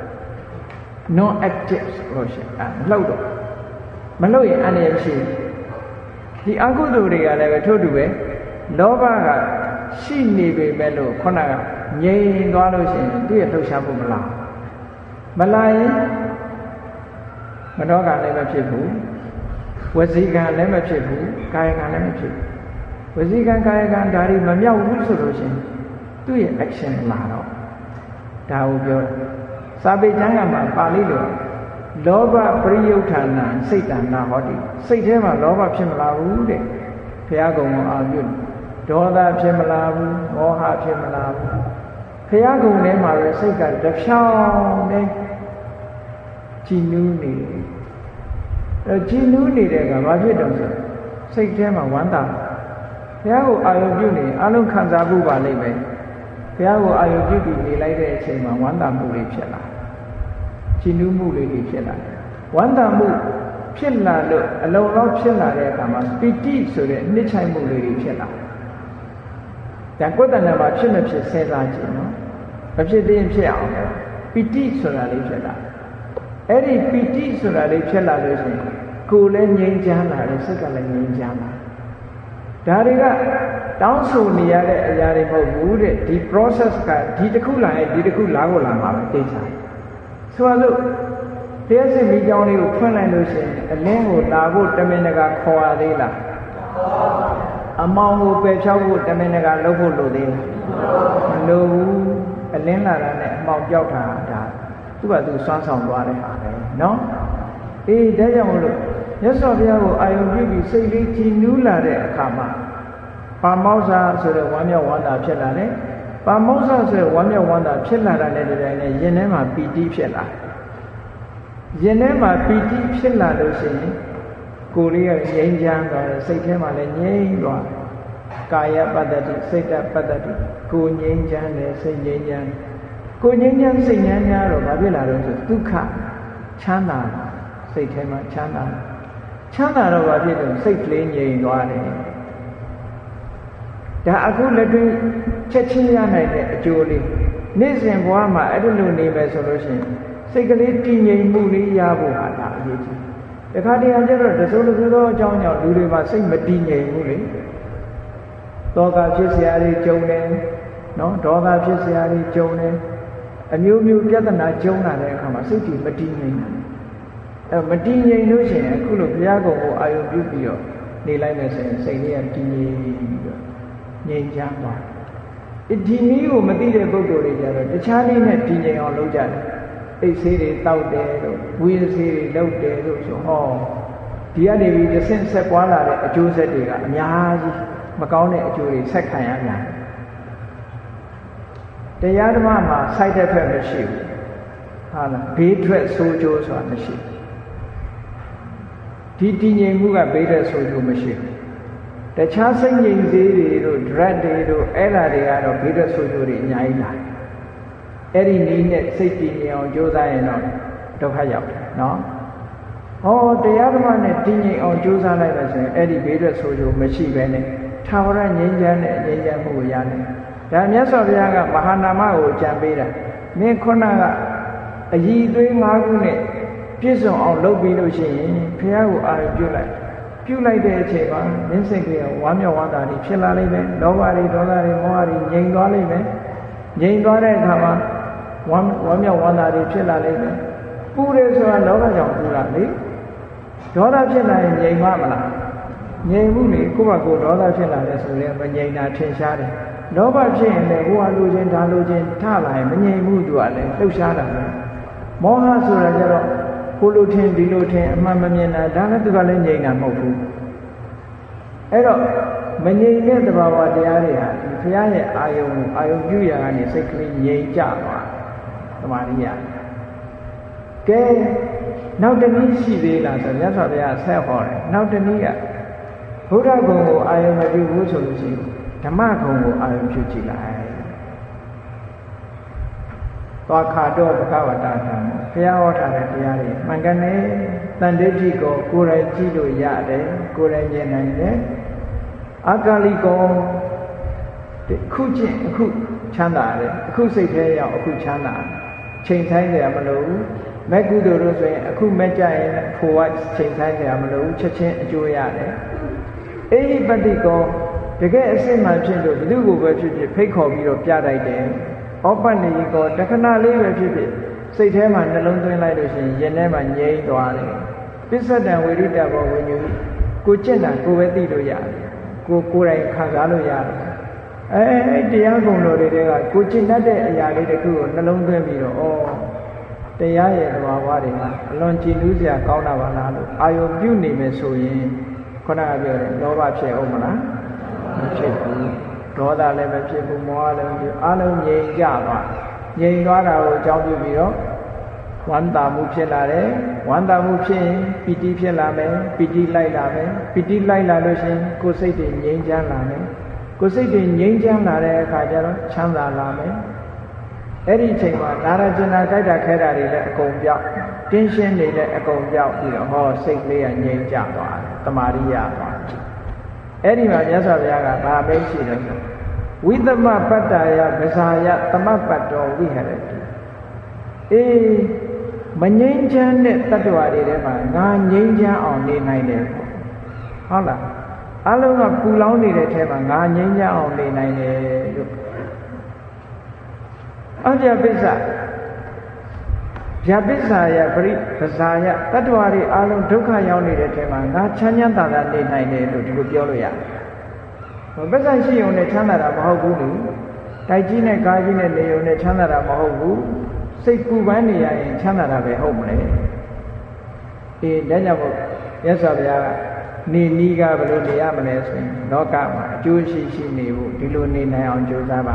non active လို့ရှိရင်မလှုပ်တော့မလှုပ်ရင်အနေရရှိဒီအကုသိုလ်တွေကလည်းပဲထို့တူပဲလောဘကရှိနေပေမဲ့လို့ခုနကငြိမ်သွားလို့ရှိရင်သူ့ရဲ့လှုပ်ရှားမှုမလာမလာရင်မနောကလည်းမဖြစ်ဘူးဝစီကံလည်းမဖြစ်ဘူးကာယကံလည်းမဖြစ်ဘူးဝစီကံကာယကံဒါတွေမမြောက်ဘူးဆိုလို့ရှိရင်သူ့ရဲ့ action လာတော့ဒါကိုပြောတာစာပေကျမ်းကမှာပါဠိလိုလောဘပရိယုဌာဏစိတ်တဏ္ဍဟောတိစိတ်ထဲမှာလောဘဖြစ်မလာဘူးတဲ့ဘုရားကုံကိုအာပြုဒေါသဖြစ်မလာဘူးမောဟဖြစ်မလာဘူးဘုရားကုံထဲမှာပဲစိတ်ကတဖြောင်းနဲ့ကြည်နူးနေတယ်အဲကြည်နူးနေတဲ့ကဘာဖြစ်တော့ဆိုစိတ်ထဲမှာဝမ်းသာဘုရားကိုအာရုံပြုနေအလုံးခံစားမှုပါလိမ့်မယ်ဘုရားကိုအာရုံပြုပြီးနေလိုက်တဲ့အချိန်မှာဝမ်းသာမှုတွေဖြစ်လာကြည်နူးမှုလေးတွေဖြစ်လာတယ်ဝမ်းသာမှုဖြစ်လာလို့အလုံးလောက်ဖြစ်လာတဲ့အခါမှာပီတိဆိုတဲ့နှိမ့်ချိုင်မှုလေးတွေဖြစ်လာဒါကိုယ်တဏ္ဍာမှာဖြစ်မဖြစ်ဆဲစားကြည့်နော်မဖြစ်သေးရင်ဖြစ်အောင်ပီတိဆိုတာလေးဖြစ်လာအဲ့ဒီပီတိဆိုတာလေးဖြစ်လာလို့ရှိရင်ကိုယ်လည်းငြိမ်းချမ်းလာတယ်စိတ်ကလည်းငြိမ်းချမ်းလာဒါတွေကတောင်းဆိုနေရတဲ့အရာတွေမဟုတ်ဘူးတဲ့ဒီ process ကဒီတစ်ခုလာရင်ဒီတစ်ခုလာကိုလာမှာပဲသိချာဆိုတော့တရားစစ်မိကြောင်းလေးကိုဖွင့်လိုက်လို့ရှိရင်အလင်းကိုလာဖို့တမင်တကာခေါ်ရသေးလားအမောင်ကိုပယ်ဖြောက်ဖို့တမင်တကာလုပ်ဖို့လိုသေးလားမလိုဘူးအလင်းလာတာနဲ့အမောင်ပြောက်တာဒါသူ့ဘာသူစွမ်းဆောင်သွားတဲ့ဟာပဲနော်အေးဒါကြောင့်မလို့မြတ်စွာဘုရားကိုအာယုံပြုပြီးစိတ်လေးကြည်နူးလာတဲ့အခါမှာပါမောဇ္ဇဆိုတဲ့ဝမ်းမြောက်ဝမ်းသာဖြစ်လာတယ်ပါမောဇ္ဇဆိုတဲ့ဝမ်းမြောက်ဝမ်းသာဖြစ်လာတဲ့တည်းနဲ့ရင်ထဲမှာပီတိဖြစ်လာရင်ထဲမှာပီတိဖြစ်လာလို့ရှိရင်ကိုယ်လေးကငြိမ်းချမ်းသွားတယ်စိတ်ထဲမှာလည်းငြိမ်းသွားတယ်ကာယပတ္တတိစိတ်တပတ္တတိကိုယ်ငြိမ်းချမ်းတယ်စိတ်ငြိမ်းချမ်းကိုယ်ငြိမ်းချမ်းစိတ်ငြိမ်းချမ်းတော့ဘာဖြစ်လာတော့ဆိုဒုက္ခချမ်းသာစိတ်ထဲမှာချမ်းသာတော့ဘာဖြစ်လို့စိတ်ကလေးငြိမ်သွားတယ်ဒါအခုလက်တွေ့ချက်ချင်းရနိုင်တဲ့အကျိုးလေးနေ့စဉ်ဘဝမှာအဲ့လိုနေမယ်ဆိုလို့ရှိရင်စိတ်ကလေးတည်ငြိမ်မှုလေးရဖို့ဟာဒါအရေးကြီးတခါတည်းကျတော့တစိုးတစိုးသောအကြောင်းကြောင့်လူတွေမှာစိတ်မတည်ငြိမ်ဘူးလေတောကဖြစ်เสียတွေကြုံတယ်နော်ဒေါသဖြစ်เสียတွေကြုံတယ်အမျိုးမျိုးပြဿနာကြုံလာတဲ့အခါမှာစိတ်ကြီးမတည်ငြိမ်ဘူးအဲမတည်ငြိမ်လို့ရှိရင်အခုလိုဘုရားကုံကိုအာရုံပြုပြီးတော့နေလိုက်မယ်ဆိုရင်စိတ်လေးကတည်ငြိမ်ပြီးတော့ငြိမ်ချမ်းသွားဒီနည်းကိုမသိတဲ့ပုဂ္ဂိုလ်တွေကြတော့တခြားနည်းနဲ့တည်ငြိမ်အောင်လုပ်ကြတယ်အိတ်ဆေးတွေတောက်တယ်လို့ဝိရဆေးတွေလုပ်တယ်လို့ဆိုဟောဒီကနေပြီးတစ်ဆင့်ဆက်ပွားလာတဲ့အကျိုးဆက်တွေကအများကြီးမကောင်းတဲ့အကျိုးတွေဆက်ခံရများတရားဓမ္မမှာ side effect မရှိဘူးဟာလားဘေးထွက်ဆိုးကျိုးဆိုတာမရှိဘူးဒီတည်ငြိမ်မှုကဘေးထွက်ဆိုးကျိုးမရှိဘူးတခြားစိတ်ငြိမ်စေးတွေတို့ drug တွေတို့အဲ့ဒါတွေကတော့ဘေးထွက်ဆိုးကျိုးတွေအများကြီးလာအဲ့ဒီနည်းနဲ့စိတ်တည်ငြိမ်အောင်ကြိုးစားရင်တော့ဒုက္ခရောက်တယ်နော်ဟောတရားဓမ္မနဲ့တည်ငြိမ်အောင်ကြိုးစားလိုက်လို့ဆိုရင်အဲ့ဒီဘေးထွက်ဆိုးကျိုးမရှိပဲနဲ့ထာဝရငြိမ်းချမ်းတဲ့ငြိမ်းချမ်းမှုကိုရတယ်ဒါမြတ်စွာဘုရားကမဟာနာမကိုကြံပေးတာမင်းခုနကအည်သွေး၅ခုနဲ့ပြည့်စုံအောင်လုပ်ပြီးလို့ရှိရင်ဘုရားကိုအာရုံပြုလိုက်တဲ့အချိန်မှာမင်းစိတ်ကဝမ်းမြောက်ဝမ်းသာတွေဖြစ်လာလိမ့်မယ်လောဘတွေဒေါသတွေမောဟတွေငြိမ်သွားလိမ့်မယ်ငြိမ်သွားတဲ့အခါမှာဝမ်းမြောက်ဝမ်းသာတွေဖြစ်လာလိမ့်မယ်ပူတယ်ဆိုတာလောဘကြောင့်ပူတာလေဒေါသဖြစ်လာရင်ငြိမ်မှာမလားငြိမ်မှုလေကိုယ့်ဘာကိုယ်ဒေါသဖြစ်လာတယ်ဆိုရင်မငြိမ်တာထင်ရှားတယ်လောဘဖြစ်ရင်လည်းဟိုဟာလိုချင်ဒါလိုချင်ထလာရင်မငြိမ်မှုသူကလည်းလှုပ်ရှားတာပဲမောဟဆိုတာကြတော့ကိုလိုထင်ဒီလိုထင်အမှန်မမြင်တာဒါလည်းသူကလည်းငြိမ်တာမဟုတ်ဘူးအဲ့တော့မငြိမ်တဲ့သဘာဝတရားတွေဟာဒီဘုရားရဲ့အာယုံပြုရာကနေစိတ်ကလေးငြိမ်ကြသွားသမာဓိရကဲနောက်တနည်းရှိသေးလားဆိုမြတ်စွာဘုရားဆက်ဟောတယ်နောက်တနည်းကဘုရားဂုဏ်ကိုအာယုံမပြုဘူးဆိုလို့ရှိရင်ဓမ္မဂုဏ်ကိုအာယုံပြုကြည့်လိုက်သွားခါတော့ဘဂဝတာဓမ္မဘုရားဟောထားတဲ့တရားတွေမှန်ကန်တယ်တန်တေတိကိုကိုယ်တိုင်ကြည့်လို့ရတယ်ကိုယ်တိုင်မြင်နိုင်တယ်အကာလိကောခုချင်းအခုချမ်းသာတယ်အခုစိတ်ထဲရောက်အခုချမ်းသာချိန်ဆိုင်ကြရမလို့မဲ့ကုသိုလ်လို့ဆိုရင်အခုမဲ့ကြရင်ဖို့ကချိန်ဆိုင်ကြရမလို့ချက်ချင်းအကျိုးရတယ်အေဟိပတိကောတကယ်အစစ်မှန်ဖြစ်လို့ဘယ်သူကိုပဲဖြစ်ဖြစ်ဖိတ်ခေါ်ပြီးတော့ပြလိုက်တယ်ဩပတ္တိကောတခဏလေးပဲဖြစ်ဖြစ်စိတ်ထဲမှာနှလုံးသွင်းလိုက်လို့ရှိရင်ရင်ထဲမှာငြိမ်သွားတယ်ပစ္စဒံဝိရိတဘောဝိညုကိုကျင့်တာကိုပဲသိလို့ရတယ်ကိုယ်တိုင်ခံစားလို့ရတယ်တရားဂုဏ်တော်တွေကကိုကျင့်တတ်တဲ့အရာလေးတစ်ခုကိုနှလုံးသွင်းပြီးတော့တရားရဲ့သဘာဝတွေကအလွန်ကြည်နူးစရာကောင်းတာပါလားလို့အာယုံပြုနေမယ်ဆိုရင်ခုနကပြောတယ်လောဘဖြစ်အောင်မလားမဖြစ်ဘူးဒေါသလည်းမဖြစ်ဘူးမောဟလည်းမဖြစ်အလုံးငြိမ်ကြသွားငြိမ်သွားတာကိုအကြောင်းပြုပြီးတော့ဝမ်းသာမှုဖြစ်လာတယ်ဝမ်းသာမှုဖြစ်ရင်ပီတိဖြစ်လာမယ်ပီတိလိုက်လာမယ်ပီတိလိုက်လာလို့ရှိရင်ကိုယ်စိတ်တွေငြိမ်ချမ်းလာမယ်ကိုယ်စိတ်တွေငြိမ်ချမ်းလာတဲ့အခါကျတော့ချမ်းသာလာမယ်အဲ့ဒီအချိန်မှာနာရကျင်နာကြိုက်တာခဲတာတွေလည်းအကုန်ပြောက်တင်းရှင်းတွေလည်းအကုန်ပြောက်ပြီးတော့ဟောစိတ်လေးကငြိမ်ကြသွားတယ်တမာရိယသွားတယ်အဲ့ဒီမှာမြတ်စွာဘုရားကဘာပဲရှိတယ်ဆိုဝိသမပတ္တယဗဇာယသမပတ္တောဝိဟရတိမငြိမ်းချမ်းတဲ့တ attva တွေထဲမှာငါငြိမ်းချမ်းအောင်နေနိုင်တယ်ဟုတ်လားအလုံးကပူလောင်နေတဲ့ထဲမှာငါငြိမ်းချမ်းအောင်နေနိုင်တယ်လို့အပြပိစ္ဆဗျာပိစ္ဆာယပရိပဇာယတ attva တွေအလုံးဒုက္ခရောက်နေတဲ့ထဲမှာငါချမ်းချမ်းသာသာနေနိုင်တယ်လို့ဒီလိုပြောလို့ရတယ်ပစ္စရှိုံနဲ့ချမ်းသာတာမဟုတ်ဘူးလို့တိုက်ကြီးနဲ့ကားကြီးနဲ့နေုံနဲ့ချမ်းသာတာမဟုတ်ဘူးစိတ်ပူပန်းနေရရင်ချမ်းသာတာပဲဟုတ်မလဲဒါကြောင့်မို့မြတ်စွာဘုရားကနေနီးကဘယ်လိုနေရမလဲဆိုရင်လောကမှာအကျိုးရှိနေဖို့ဒီလိုနေနိုင်အောင်ကြိုးစားပါ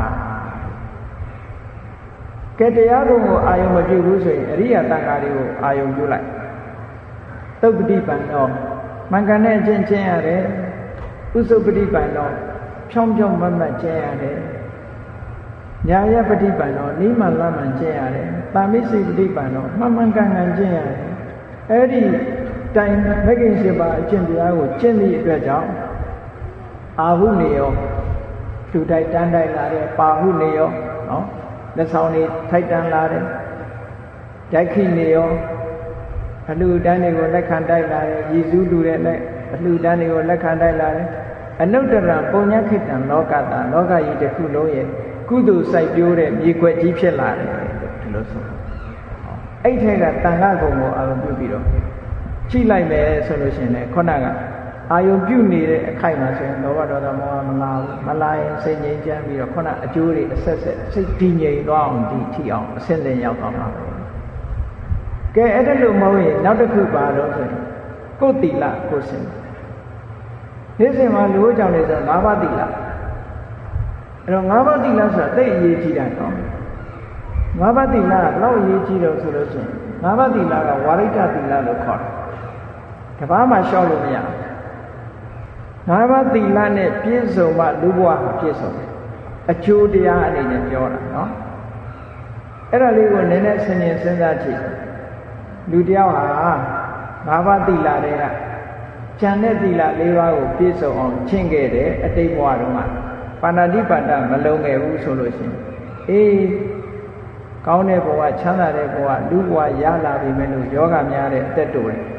ကဲတရားတော်ကိုအာယုံမပြုဘူးဆိုရင်အရိယတန်ခါတွေကိုအာယုံပြုလိုက်သုပ္ပတိပန်တော်မှန်ကန်တဲ့အချင်းချင်းရတယ်ဥစုပ္ပတိပန်တော်ဖြောင်းဖြောင်းမတ်မတ်ကျင့်ရတယ်ညာယပฏิပန်တော်နိမလမ်းမှန်ကျင့်ရတယ်တာမိစိပฏิပန်တော်မှန်မှန်ကန်ကန်ကျင့်ရတယ်အဲ့ဒီတိုင်မဂ္ဂင်7ပါးအကျင့်တရားကိုကျင့်သည့်အတွက်ကြောင့်အာဟုနေရောလူတိုက်တန်းတိုက်လာတဲ့ပါဟုနေရောနော်လက်ဆောင်တွေထိုက်တန်းလာတဲ့ဒိုက်ခိနေရောအလှူဒန်းတွေကိုလက်ခံတိုက်လာတဲ့ရည်စူးလူတဲ့လက်အလှူဒန်းတွေကိုလက်ခံတိုက်လာတယ်အနုတ္တရပုံညခိတံလောကတာလောကကြီးတစ်ခုလုံးရဲ့ကုသိုလ်စိုက်ပျိုးတဲ့မြေခွက်ကြီးဖြစ်လာတယ်ဒီလိုဆိုအဲ့ထက်ကတန်ခါကုံကိုအာရုံပြုပြီးတော့ချိလိုက်မယ်ဆိုလို့ရှိရင်လည်းခုနကအာယုံပြုနေတဲ့အခိုက်မှာဆိုရင်လောဘဒေါသမောဟမလာဘူးမလာရင်စိတ်ငြိမ်းချမ်းပြီးတော့ခုနအကျိုးတွေအဆက်ဆက်စိတ်တည်ငြိမ်သွားအောင်ဒီထိအောင်အဆင့်ဆင့်ရောက်သွားမှာပဲကဲအဲ့ဒါလို့မဟုတ်ရင်နောက်တစ်ခုပါတော့ဆိုရင်ကိုယ်တိလကိုယ်စင်နေ့စဉ်မှာလူ့ကြောင့်နေဆို၅ပါးတိလအဲ့တော့၅ပါးတိလဆိုတာသိအရေးကြီးတာနော်၅ပါးတိလကဘယ်လောက်အရေးကြီးတော့ဆိုလို့ရှိရင်၅ပါးတိလကဝါရိတ္တတိလလို့ခေါ်တယ်တပါးမှရှောက်လို့မရဘူး၅ပါးတိလနဲ့ပြည့်စုံမှလူဘဝပြည့်စုံတယ်အကျိုးတရားအနေနဲ့ပြောတာနော်အဲ့ဒါလေးကိုနည်းနည်းဆင်ခြင်စဉ်းစားကြည့်လူတယောက်ဟာ၅ပါးသီလတွေကကျန်တဲ့သီလ၄ပါးကိုပြည့်စုံအောင်ချင့်ခဲ့တယ်အတိတ်ဘဝတုန်းကပါဏာတိပါဒမလုံခဲ့ဘူးဆိုလို့ရှိရင်အေးကောင်းတဲ့ဘဝချမ်းသာတဲ့ဘဝလူဘဝရလာပြီမဲ့လို့ယောဂများတဲ့အသက်တိုတယ်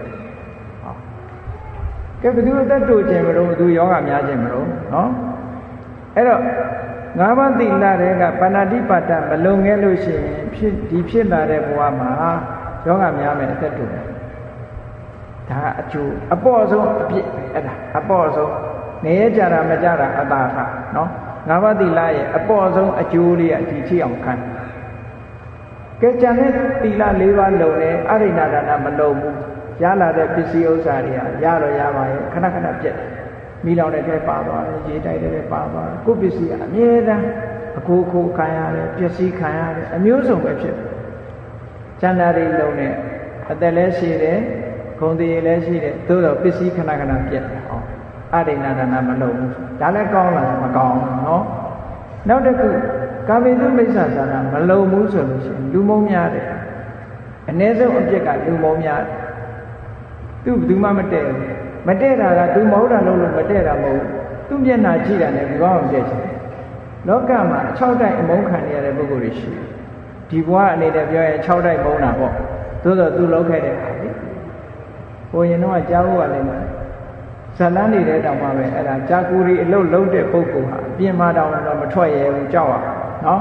ကဲဘယ်သူအသက်တိုခြင်းမလို့ဘယ်သူယောဂများခြင်းမလို့နော်အဲ့တော့၅ပါးသီလတွေကပါဏာတိပါဒမလုံခဲ့လို့ရှိရင်ဖြစ်လာတဲ့ဘဝမှာယောဂများမယ်အသက်တိုတယ်ဒါအကျိုးအပေါ့ဆုံးအပြစ်အဲ့ဒါအပေါ့ဆုံးနေရကြတာမကြတာအတာခနော်၅ပါးသီလရဲ့အပေါ့ဆုံးအကျိုးလေးကဒီထိအောင်ခံကဲကြံတဲ့သီလ၄ပါးလုံတယ်အရိဏဒါနမလုံဘူးရလာတဲ့ပစ္စည်းဥစ္စာတွေကရတော့ရပါရဲ့ခဏခဏပြက်မိလောင်တဲ့ထဲပါသွားတယ်ရေတိုက်တဲ့ထဲပါသွားတယ်ကိုယ်ပစ္စည်းအမြဲတမ်းအကိုခိုးခံရတယ်ပစ္စည်းခံရတယ်အမျိုးစုံပဲဖြစ်ကျန်တာတွေလုံတယ်အသက်လည်းရှိတယ်ဂုဏ်တွေလည်းရှိတယ်သို့တော့ပစ္စည်းခဏခဏပြက်တယ်ဟောအရိဏဒါနမလုံဘူးဒါလည်းကောင်းလားမကောင်းဘူးနော်နောက်တစ်ခုကာမေတုမိစ္ဆာသာနာမလုံဘူးဆိုလို့ရှိရင်လူမုံများတယ်အ ਨੇ ဆုံးအပြစ်ကလူမုံများတယ်သူဘယ်သူမှမတည့်ဘူးမတည့်တာကသူမဟုတ်တာလို့မတည့်တာမဟုတ်သူမျက်နှာကြည့်တာနဲ့ဒီဘောင်ပြည့်ချင်လောကမှာ6တိုက်အမုန်းခံရတဲ့ပုဂ္ဂိုလ်တွေရှိတယ်ဒီဘဝအနေနဲ့ပြောရင်6တိုက်မုန်းတာပေါ့သို့တော့သူလောက်ခဲ့တဲ့ဟာလေဟိုရင်တော့ကြားဖို့ကလည်းဇလန်းနေတဲ့တောင်မှပဲအဲ့ဒါကြာကူရီအလုတ်လုံးတဲ့ပုဂ္ဂိုလ်ဟာပြင်မာတောင်တော့မထွက်ရဘူးကြောက်ရနော်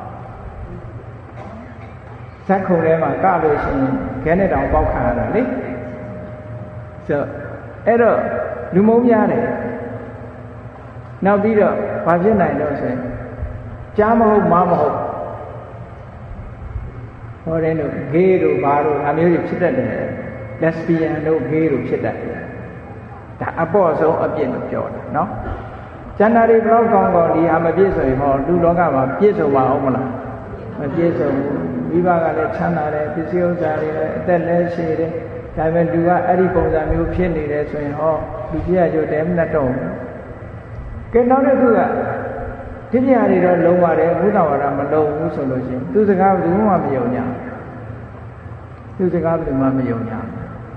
ဇက်ခုံထဲမှာကလို့ရှိရင်ခဲနဲ့တောင်ပေါက်ခါရတာလေဆိုအဲ့တော့လူမုံများတယ်နောက်ပြီးတော့ဘာဖြစ်နိုင်လို့ဆိုရင်ကြားမဟုတ်မဟုတ်ဟောတယ်လို့ဂေးတို့ဘာတို့အမျိုးတွေဖြစ်တတ်တယ်လက်စပီယန်တို့ဂေးတို့ဖြစ်တတ်တယ်ဒါအပေါ့ဆုံးအပြစ်လို့ပြောတာနော်ကျန်တာတွေဘလောက်ကောင်းကောင်းဒီဟာမပြည့်စုံရင်ဟောလူလောကမှာပြည့်စုံပါအောင်မလားမပြည့်စုံဘူးမိဘကလည်းချမ်းသာတယ်ပစ္စည်းဥစ္စာတွေလည်းအသက်လည်းရှိတယ်ဒါပေမဲ့လူကအဲ့ဒီပုံစံမျိုးဖြစ်နေတယ်ဆိုရင်ဟောလူပြည့်ရကြတယ်မနဲ့တော့ဘူးကဲနောက်တစ်ခုကဒီပြားတွေတော့လုံးပါတယ်ဘုဒ္ဓဝါဒမလုံးဘူးဆိုလို့ရှိရင်သူစကားဘယ်သူမှမယုံညာသူစကားဘယ်သူမှမယုံညာ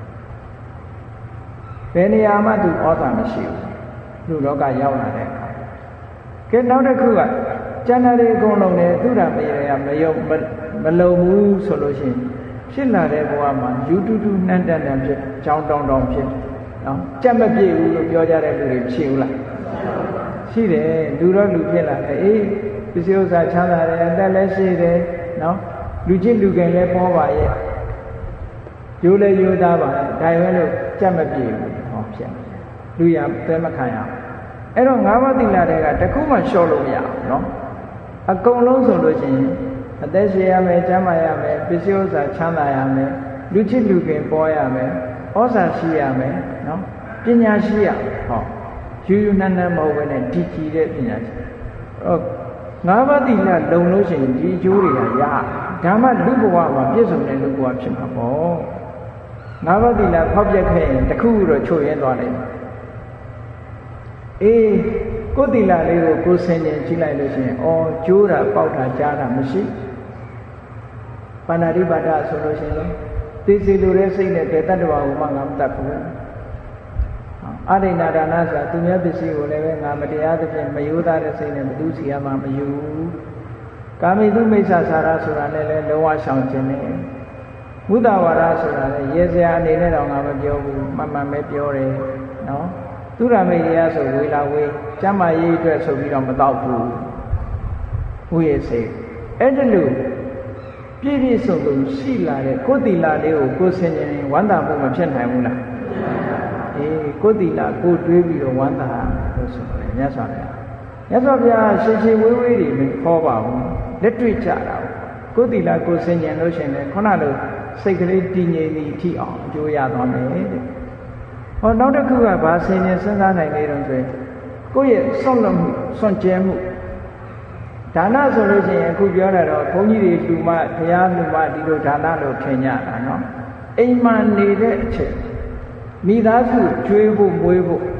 ဘယ်နေရာမှသူဩဇာမရှိဘူးလူလောကရောက်လာတဲ့အခါကဲနောက်တစ်ခုကကျန်တဲ့အကုန်လုံးနဲ့သူရမေရမယုံမလုံဘူးဆိုလို့ရှိရင်ဖြစ်လာတဲ့ဘဝမှာယူတူတူနှံ့တန်တန်ဖြစ်ကြောင်းတောင်းတောင်းဖြစ်နော်ကြက်မပြည့်ဘူးလို့ပြောကြတဲ့လူတွေဖြစ်ဘူးလားရှိတယ်လူတော့လူဖြစ်လာတယ်အေးပစ္စည်းဥစ္စာချမ်းသာတယ်အသက်လည်းရှိတယ်နော်လူချင်းလူကင်လည်းပေါ်ပါရဲ့ရိုးလည်းရိုးသားပါဒါပဲလို့ကြက်မပြည့်ဘူးဟောဖြစ်လူရသဲမခံရအဲ့တော့၅ပါးသီလတွေကတခုမှလျှော့လို့မရဘူးနော်အကုန်လုံးဆိုလို့ရှိရင်အသက်ရှင်ရမယ်ကျန်းမာရမယ်ပစ္စည်းဥစ္စာချမ်းသာရမယ်လူချစ်လူခင်ပေါ်ရမယ်ဩဇာရှိရမယ်နော်ပညာရှိရဟောယူယူနန်းနန်းမဟုတ်ဘဲနဲ့ဒီကြည်တဲ့ပညာရှိ၅ပါးသီလလုံလို့ရှိရင်ဒီအကျိုးတွေကရဒါမှလူဘဝမှာပြည့်စုံတဲ့လူဘဝဖြစ်မှာပေါ့၅ပါးသီလဖောက်ပြက်ခဲ့ရင်တခုတော့ချုပ်ရင်းသွားနိုင်တယ်အေးကိုယ်သီလလေးကိုကိုယ်ဆင်ခြင်ကြည့်လိုက်လို့ရှိရင်အော်ကျိုးတာပေါက်တာကြားတာမရှိပါဏာတိပါဒဆိုလို့ရှိရင်သိစီလိုတဲ့စိတ်နဲ့တတ္တဝါကိုမှငါမတတ်ဘူးအရိဏဒါနဆိုတာသူများပစ္စည်းကိုလည်းပဲငါမတရားသဖြင့်မယိုးသားတဲ့စိတ်နဲ့ဘသူစီရမှမယူကာမိတုမိစ္ဆာစာရဆိုတာလည်းလုံးဝရှောင်ခြင်းနဲ့ဝိသဝါဒဆိုတာလည်းရေစရာအနေနဲ့တော့ငါမပြောဘူးမှန်မှန်ပဲပြောတယ်နော်သူရမေရဆိုဝေလာဝေးကျမ်းမာရေးအတွက်ဆိုပြီးတော့မတော့ဘူးဝိရစေအဲ့ဒါလို့ပြည့်ပြည့်စုံစုံရှိလာတဲ့ကိုယ်သီလလေးကိုကိုယ်ဆင်ခြင်ဝမ်းသာမှုမဖြစ်နိုင်ဘူးလားအေးကိုယ်သီလကိုယ်တွေးပြီးတော့ဝမ်းသာလို့ဆိုတယ်မြတ်စွာဘုရားမြတ်စွာဘုရားရှင်ရှင်ဝေးဝေးတွေမခေါ်ပါဘူးလက်တွေ့ကြတာကိုယ်သီလကိုယ်ဆင်ခြင်လို့ရှင်လေခုနလိုစိတ်ကလေးတည်ငြိမ်ပြီးထိအောင်အကျိုးရသွားမယ်တဲ့ဟောနောက်တစ်ခုကဘာဆင်ခြင်စဉ်းစားနိုင်နေတော့ဆိုရင်ကိုယ့်ရဲ့စွန့်လွတ်မှုစွန့်ကြဲမှုဒါနဆိုလို့ရှိရင်အခုပြောတာတော့ဘုန်းကြီးတွေလူမဘုရားလူမဒီလိုဒါနလို့ထင်ကြတာနော်အိမ်မှာနေတဲ့အချိန်မိသားစုကျွေးဖို့မွေးဖို့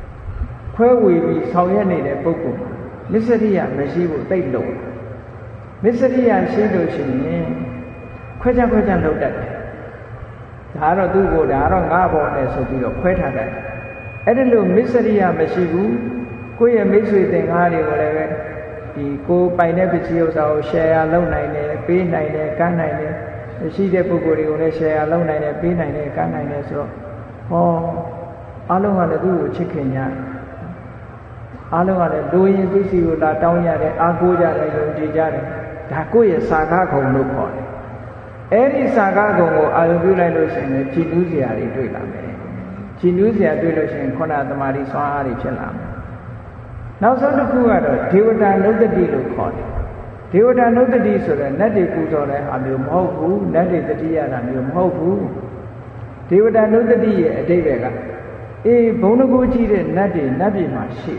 ခွဲဝေပြီးဆောင်ရွက်နေတဲ့ပုဂ္ဂိုလ်မစ္စရိယမရှိဖို့တိတ်လို့မစ္စရိယရှိလို့ရှိရင်ခွဲခြားလုပ်တတ်တယ်ဒါတော့သူ့ကိုဒါတော့ငါဘောနဲ့ဆိုပြီးတော့ခွဲထားတယ်အဲ့ဒါလို့မစ္စရိယမရှိဘူးကိုယ့်ရဲ့မိတ်ဆွေသင်္ကားတွေကိုလည်းပဲဒီကိုပိုင်တဲ့ပစ္စည်းဥစ္စာကို share လုပ်နိုင်တယ်ပေးနိုင်တယ်ကမ်းနိုင်တယ်ရှိတဲ့ပုဂ္ဂိုလ်တွေကိုလည်း share လုပ်နိုင်တယ်ပေးနိုင်တယ်ကမ်းနိုင်တယ်ဆိုတော့ဟောအားလုံးကလည်းသူ့ကိုချစ်ခင်ကြအားလုံးကလည်းလူရင်ပစ္စည်းကိုလာတောင်းရတယ်အားကိုးကြတယ်ယုံကြည်ကြတယ်ဒါကိုယ့်ရဲ့စာကားခုံလို့ခေါ်တယ်အဲ့ဒီစာကားခုံကိုအာရုံပြုလိုက်လို့ရှိရင်ကြည်နူးစရာတွေတွေ့လာမယ်ကြည်နူးစရာတွေ့လို့ရှိရင်ခုနသမာဓိစွမ်းအားတွေဖြစ်လာမယ်နောက်ဆုံးတစ်ခုကတော့ဒေဝတာနုဒ္ဒတိလို့ခေါ်တယ်ဒေဝတာနုဒ္ဒတိဆိုတဲ့နတ်တွေပူဇော်တဲ့ဟာမျိုးမဟုတ်ဘူးနတ်တွေတတိယတာမျိုးမဟုတ်ဘူးဒေဝတာနုဒ္ဒတိရဲ့အဓိပ္ပာယ်ကဘုံတကူကြီးတဲ့နတ်တွေနတ်ပြည်မှာရှိ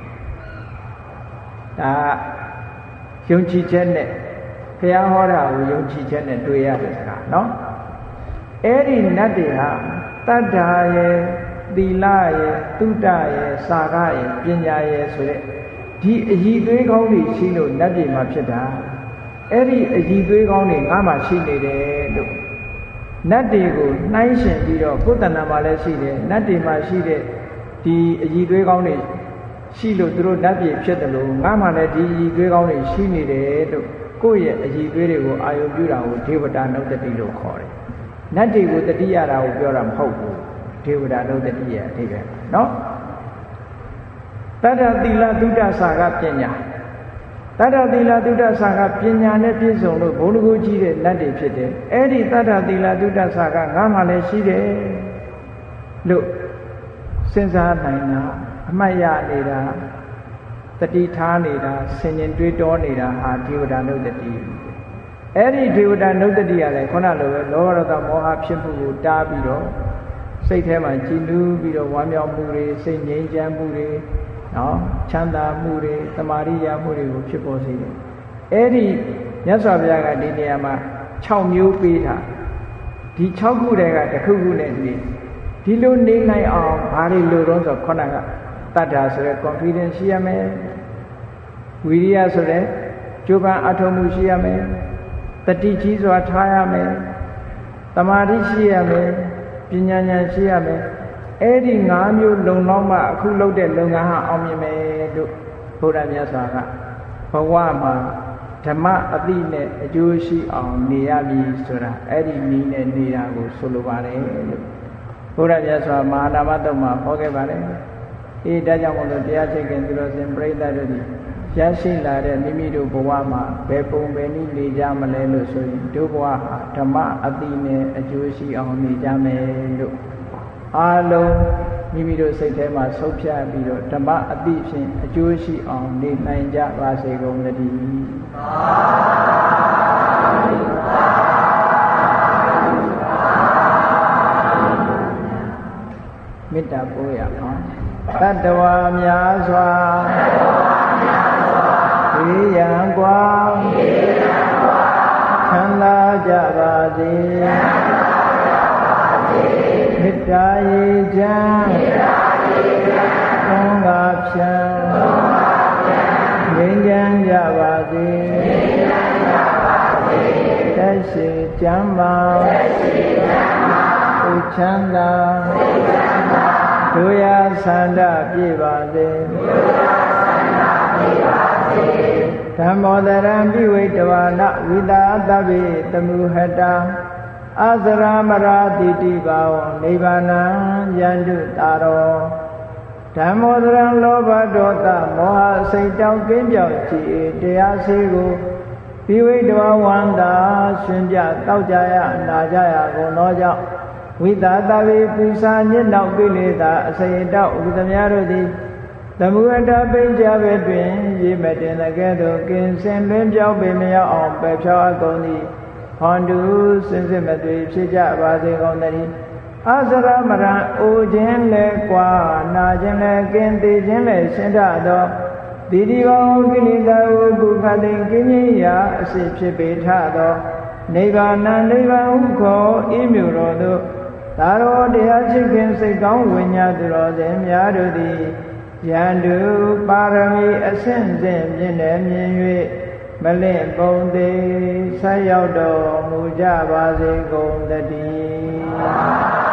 ဒါယုံကြည်ချက်နဲ့ဘုရားဟောတာကိုယုံကြည်ချက်နဲ့တွေ့ရတဲ့စကားနော်အဲ့ဒီနတ်တွေဟာတတ္တာရဲ့သီလရဲ့သုတရဲ့စာကရဲ့ပညာရဲ့ဆိုတဲ့ဒီအည်သွေးကောင်းတွေရှိလို့နတ်ပြည်မှာဖြစ်တာအဲ့ဒီအည်သွေးကောင်းတွေငါမှရှိနေတယ်လို့နတ်တွေကိုနှိုင်းရှင်ပြီးတော့ကိုယ်တဏ္ဍာမှာလည်းရှိတယ်နတ်တွေမှာရှိတဲ့ဒီအည်သွေးကောင်းတွေရှိလို့သူတို့နတ်ပြည်ဖြစ်တယ်လို့ငါမှလည်းဒီအည်သွေးကောင်းတွေရှိနေတယ်လို့ကိုယ့်ရဲ့အည်သွေးတွေကိုအာယုပြုတာကိုဒေဝတာနုဒ္ဒတိလို့ခေါ်တယ်နတ်တွေကိုတတိယတာကိုပြောတာမဟုတ်ဘူးဒေဝတာနုဒ္ဒတိရဲ့အဓိပ္ပာယ်နော်တတ္တသီလသုတ္တစာကပညာတတ္တသီလသုတ္တစာကပညာနဲ့ပြည့်စုံလို့ဘုံတကူကြီးတဲ့နတ်တွေဖြစ်တယ်အဲ့ဒီတတ္တသီလသုတ္တစာကငါမှလည်းရှိတယ်လို့စဉ်းစားနိုင်တာအမှတ်ရနေတာတတိထားနေတာဆင်ញင်တွေးတောနေတာဟာဒေဝတာနုဒ္ဒတိအဲ့ဒီဒေဝတာနုဒ္ဒတိကလည်းခုနလိုပဲလောဘဒေါသမောဟဖြစ်မှုကိုတားပြီးတော့စိတ်ထဲမှာကြည်နူးပြီးတော့ဝမ်းမြောက်မှုတွေစိတ်ငြိမ်းချမ်းမှုတွေနော်ချမ်းသာမှုတွေတမာရိယာမှုတွေကိုဖြစ်ပေါ်စေတယ်အဲ့ဒီမြတ်စွာဘုရားကဒီနေရာမှာ6မျိုးပေးတာဒီ6ခုတည်းကတစ်ခုခုနဲ့နေဒီလိုနေနိုင်အောင်ဘာတွေလိုတော့ဆိုခုနကတတ္တာဆိုတဲ့ confidence ရှိရမယ်ဝိရိယဆိုတဲ့ကြိုးပမ်းအထောက်မှုရှိရမယ်တတိကြီးစွာထားရမယ်တမာတိရှိရမယ်ပညာဉာဏ်ရှိရမယ်အဲ့ဒီ5မျိုးလုံလောက်မှအခုလုပ်တဲ့လုပ်ငန်းဟာအောင်မြင်မယ်လို့ဘုရားမြတ်စွာကဘဝမှာဓမ္မအသိနဲ့အကျိုးရှိအောင်နေရမည်ဆိုတာအဲ့ဒီနည်းနဲ့နေတာကိုဆိုလိုပါတယ်လို့ဘုရားမြတ်စွာမဟာနာမတုတ်မှာဟောခဲ့ပါတယ်ဒါကြောင့်မို့လို့တရားချိတ်ခင်သူတော်စင်ပြိဿတို့ဒီရရှိလာတဲ့မိမိတို့ဘဝမှာဘယ်ပုံပဲနည်းနေကြမလဲလို့ဆိုရင်တို့ဘဝဟာဓမ္မအသိနဲ့အကျိုးရှိအောင်နေကြမယ်လို့အားလုံးမိမိတို့စိတ်ထဲမှာဆုံးဖြတ်ပြီးတော့ဓမ္မအသိဖြင့်အကျိုးရှိအောင်နေနိုင်ကြပါစေကုန်သတည်းမေတ္တာပို့ရအောင်တတ္တဝါများစွာဝိယံကွာချမ်းသာကြပါစေမေတ္တာရေချမ်းသုံးကားဖြံငြိမ်းချမ်းကြပါစေသက်ရှိကျမ်းမာဥချမ်းသာတို့ရဆန္ဒပြည့်ပါစေဓမ္မောတရံပိဝိတဝါနဝိတာသဗ္ဗေတမုဟတာအာသရမရာတိတိဘာဝနိဗ္ဗာနံယန္တုတာရောဓမ္မောတရံလောဘဒေါသမောဟစိတ်တောင်းကင်းပြောက်ကြည်တရားစေကိုပိဝိတဝါဝန္တာရှင်ပြတောက်ကြရနာကြရကုန်သောကြောင့်ဝိတာသဗ္ဗေပူဇာညစ်နောက်ပိလေသာအစိတ်တောက်ဥပဒမြတို့သည်သမုဟတပိဉ္စပဲတွင်ရေမတင်တဲ့ကဲ့သို့ကင်စင်လွင်ပြောင်းပေမရောက်အောင်ပယ်ဖြောင်းအပ်ကုန်သည်ဟောတုစင်စစ်မသွေဖြစ်ကြပါစေကုန်သတည်းအာသရမရံအိုခြင်းလဲကွာနာခြင်းလဲကင်သေးခြင်းလဲရှင်းထသောဒီဒီဘောကိလေသာဟုဘုခတိကင်းကြီးရာအစိဖြစ်ပေထသောနိဗ္ဗာန်နိဗ္ဗာန်ဟုခေါ်ဤမြို့တော်သို့သာရောတရားချစ်ခင်စိတ်ကောင်းဝိညာသူတော်စင်များတို့သည်ယန္တုပါရမီအဆင့်ဆင့်မြင့်တယ်မြင်၍မလင့်ပုံသေးဆက်ရောက်တော်မူကြပါစေကုန်သတည်း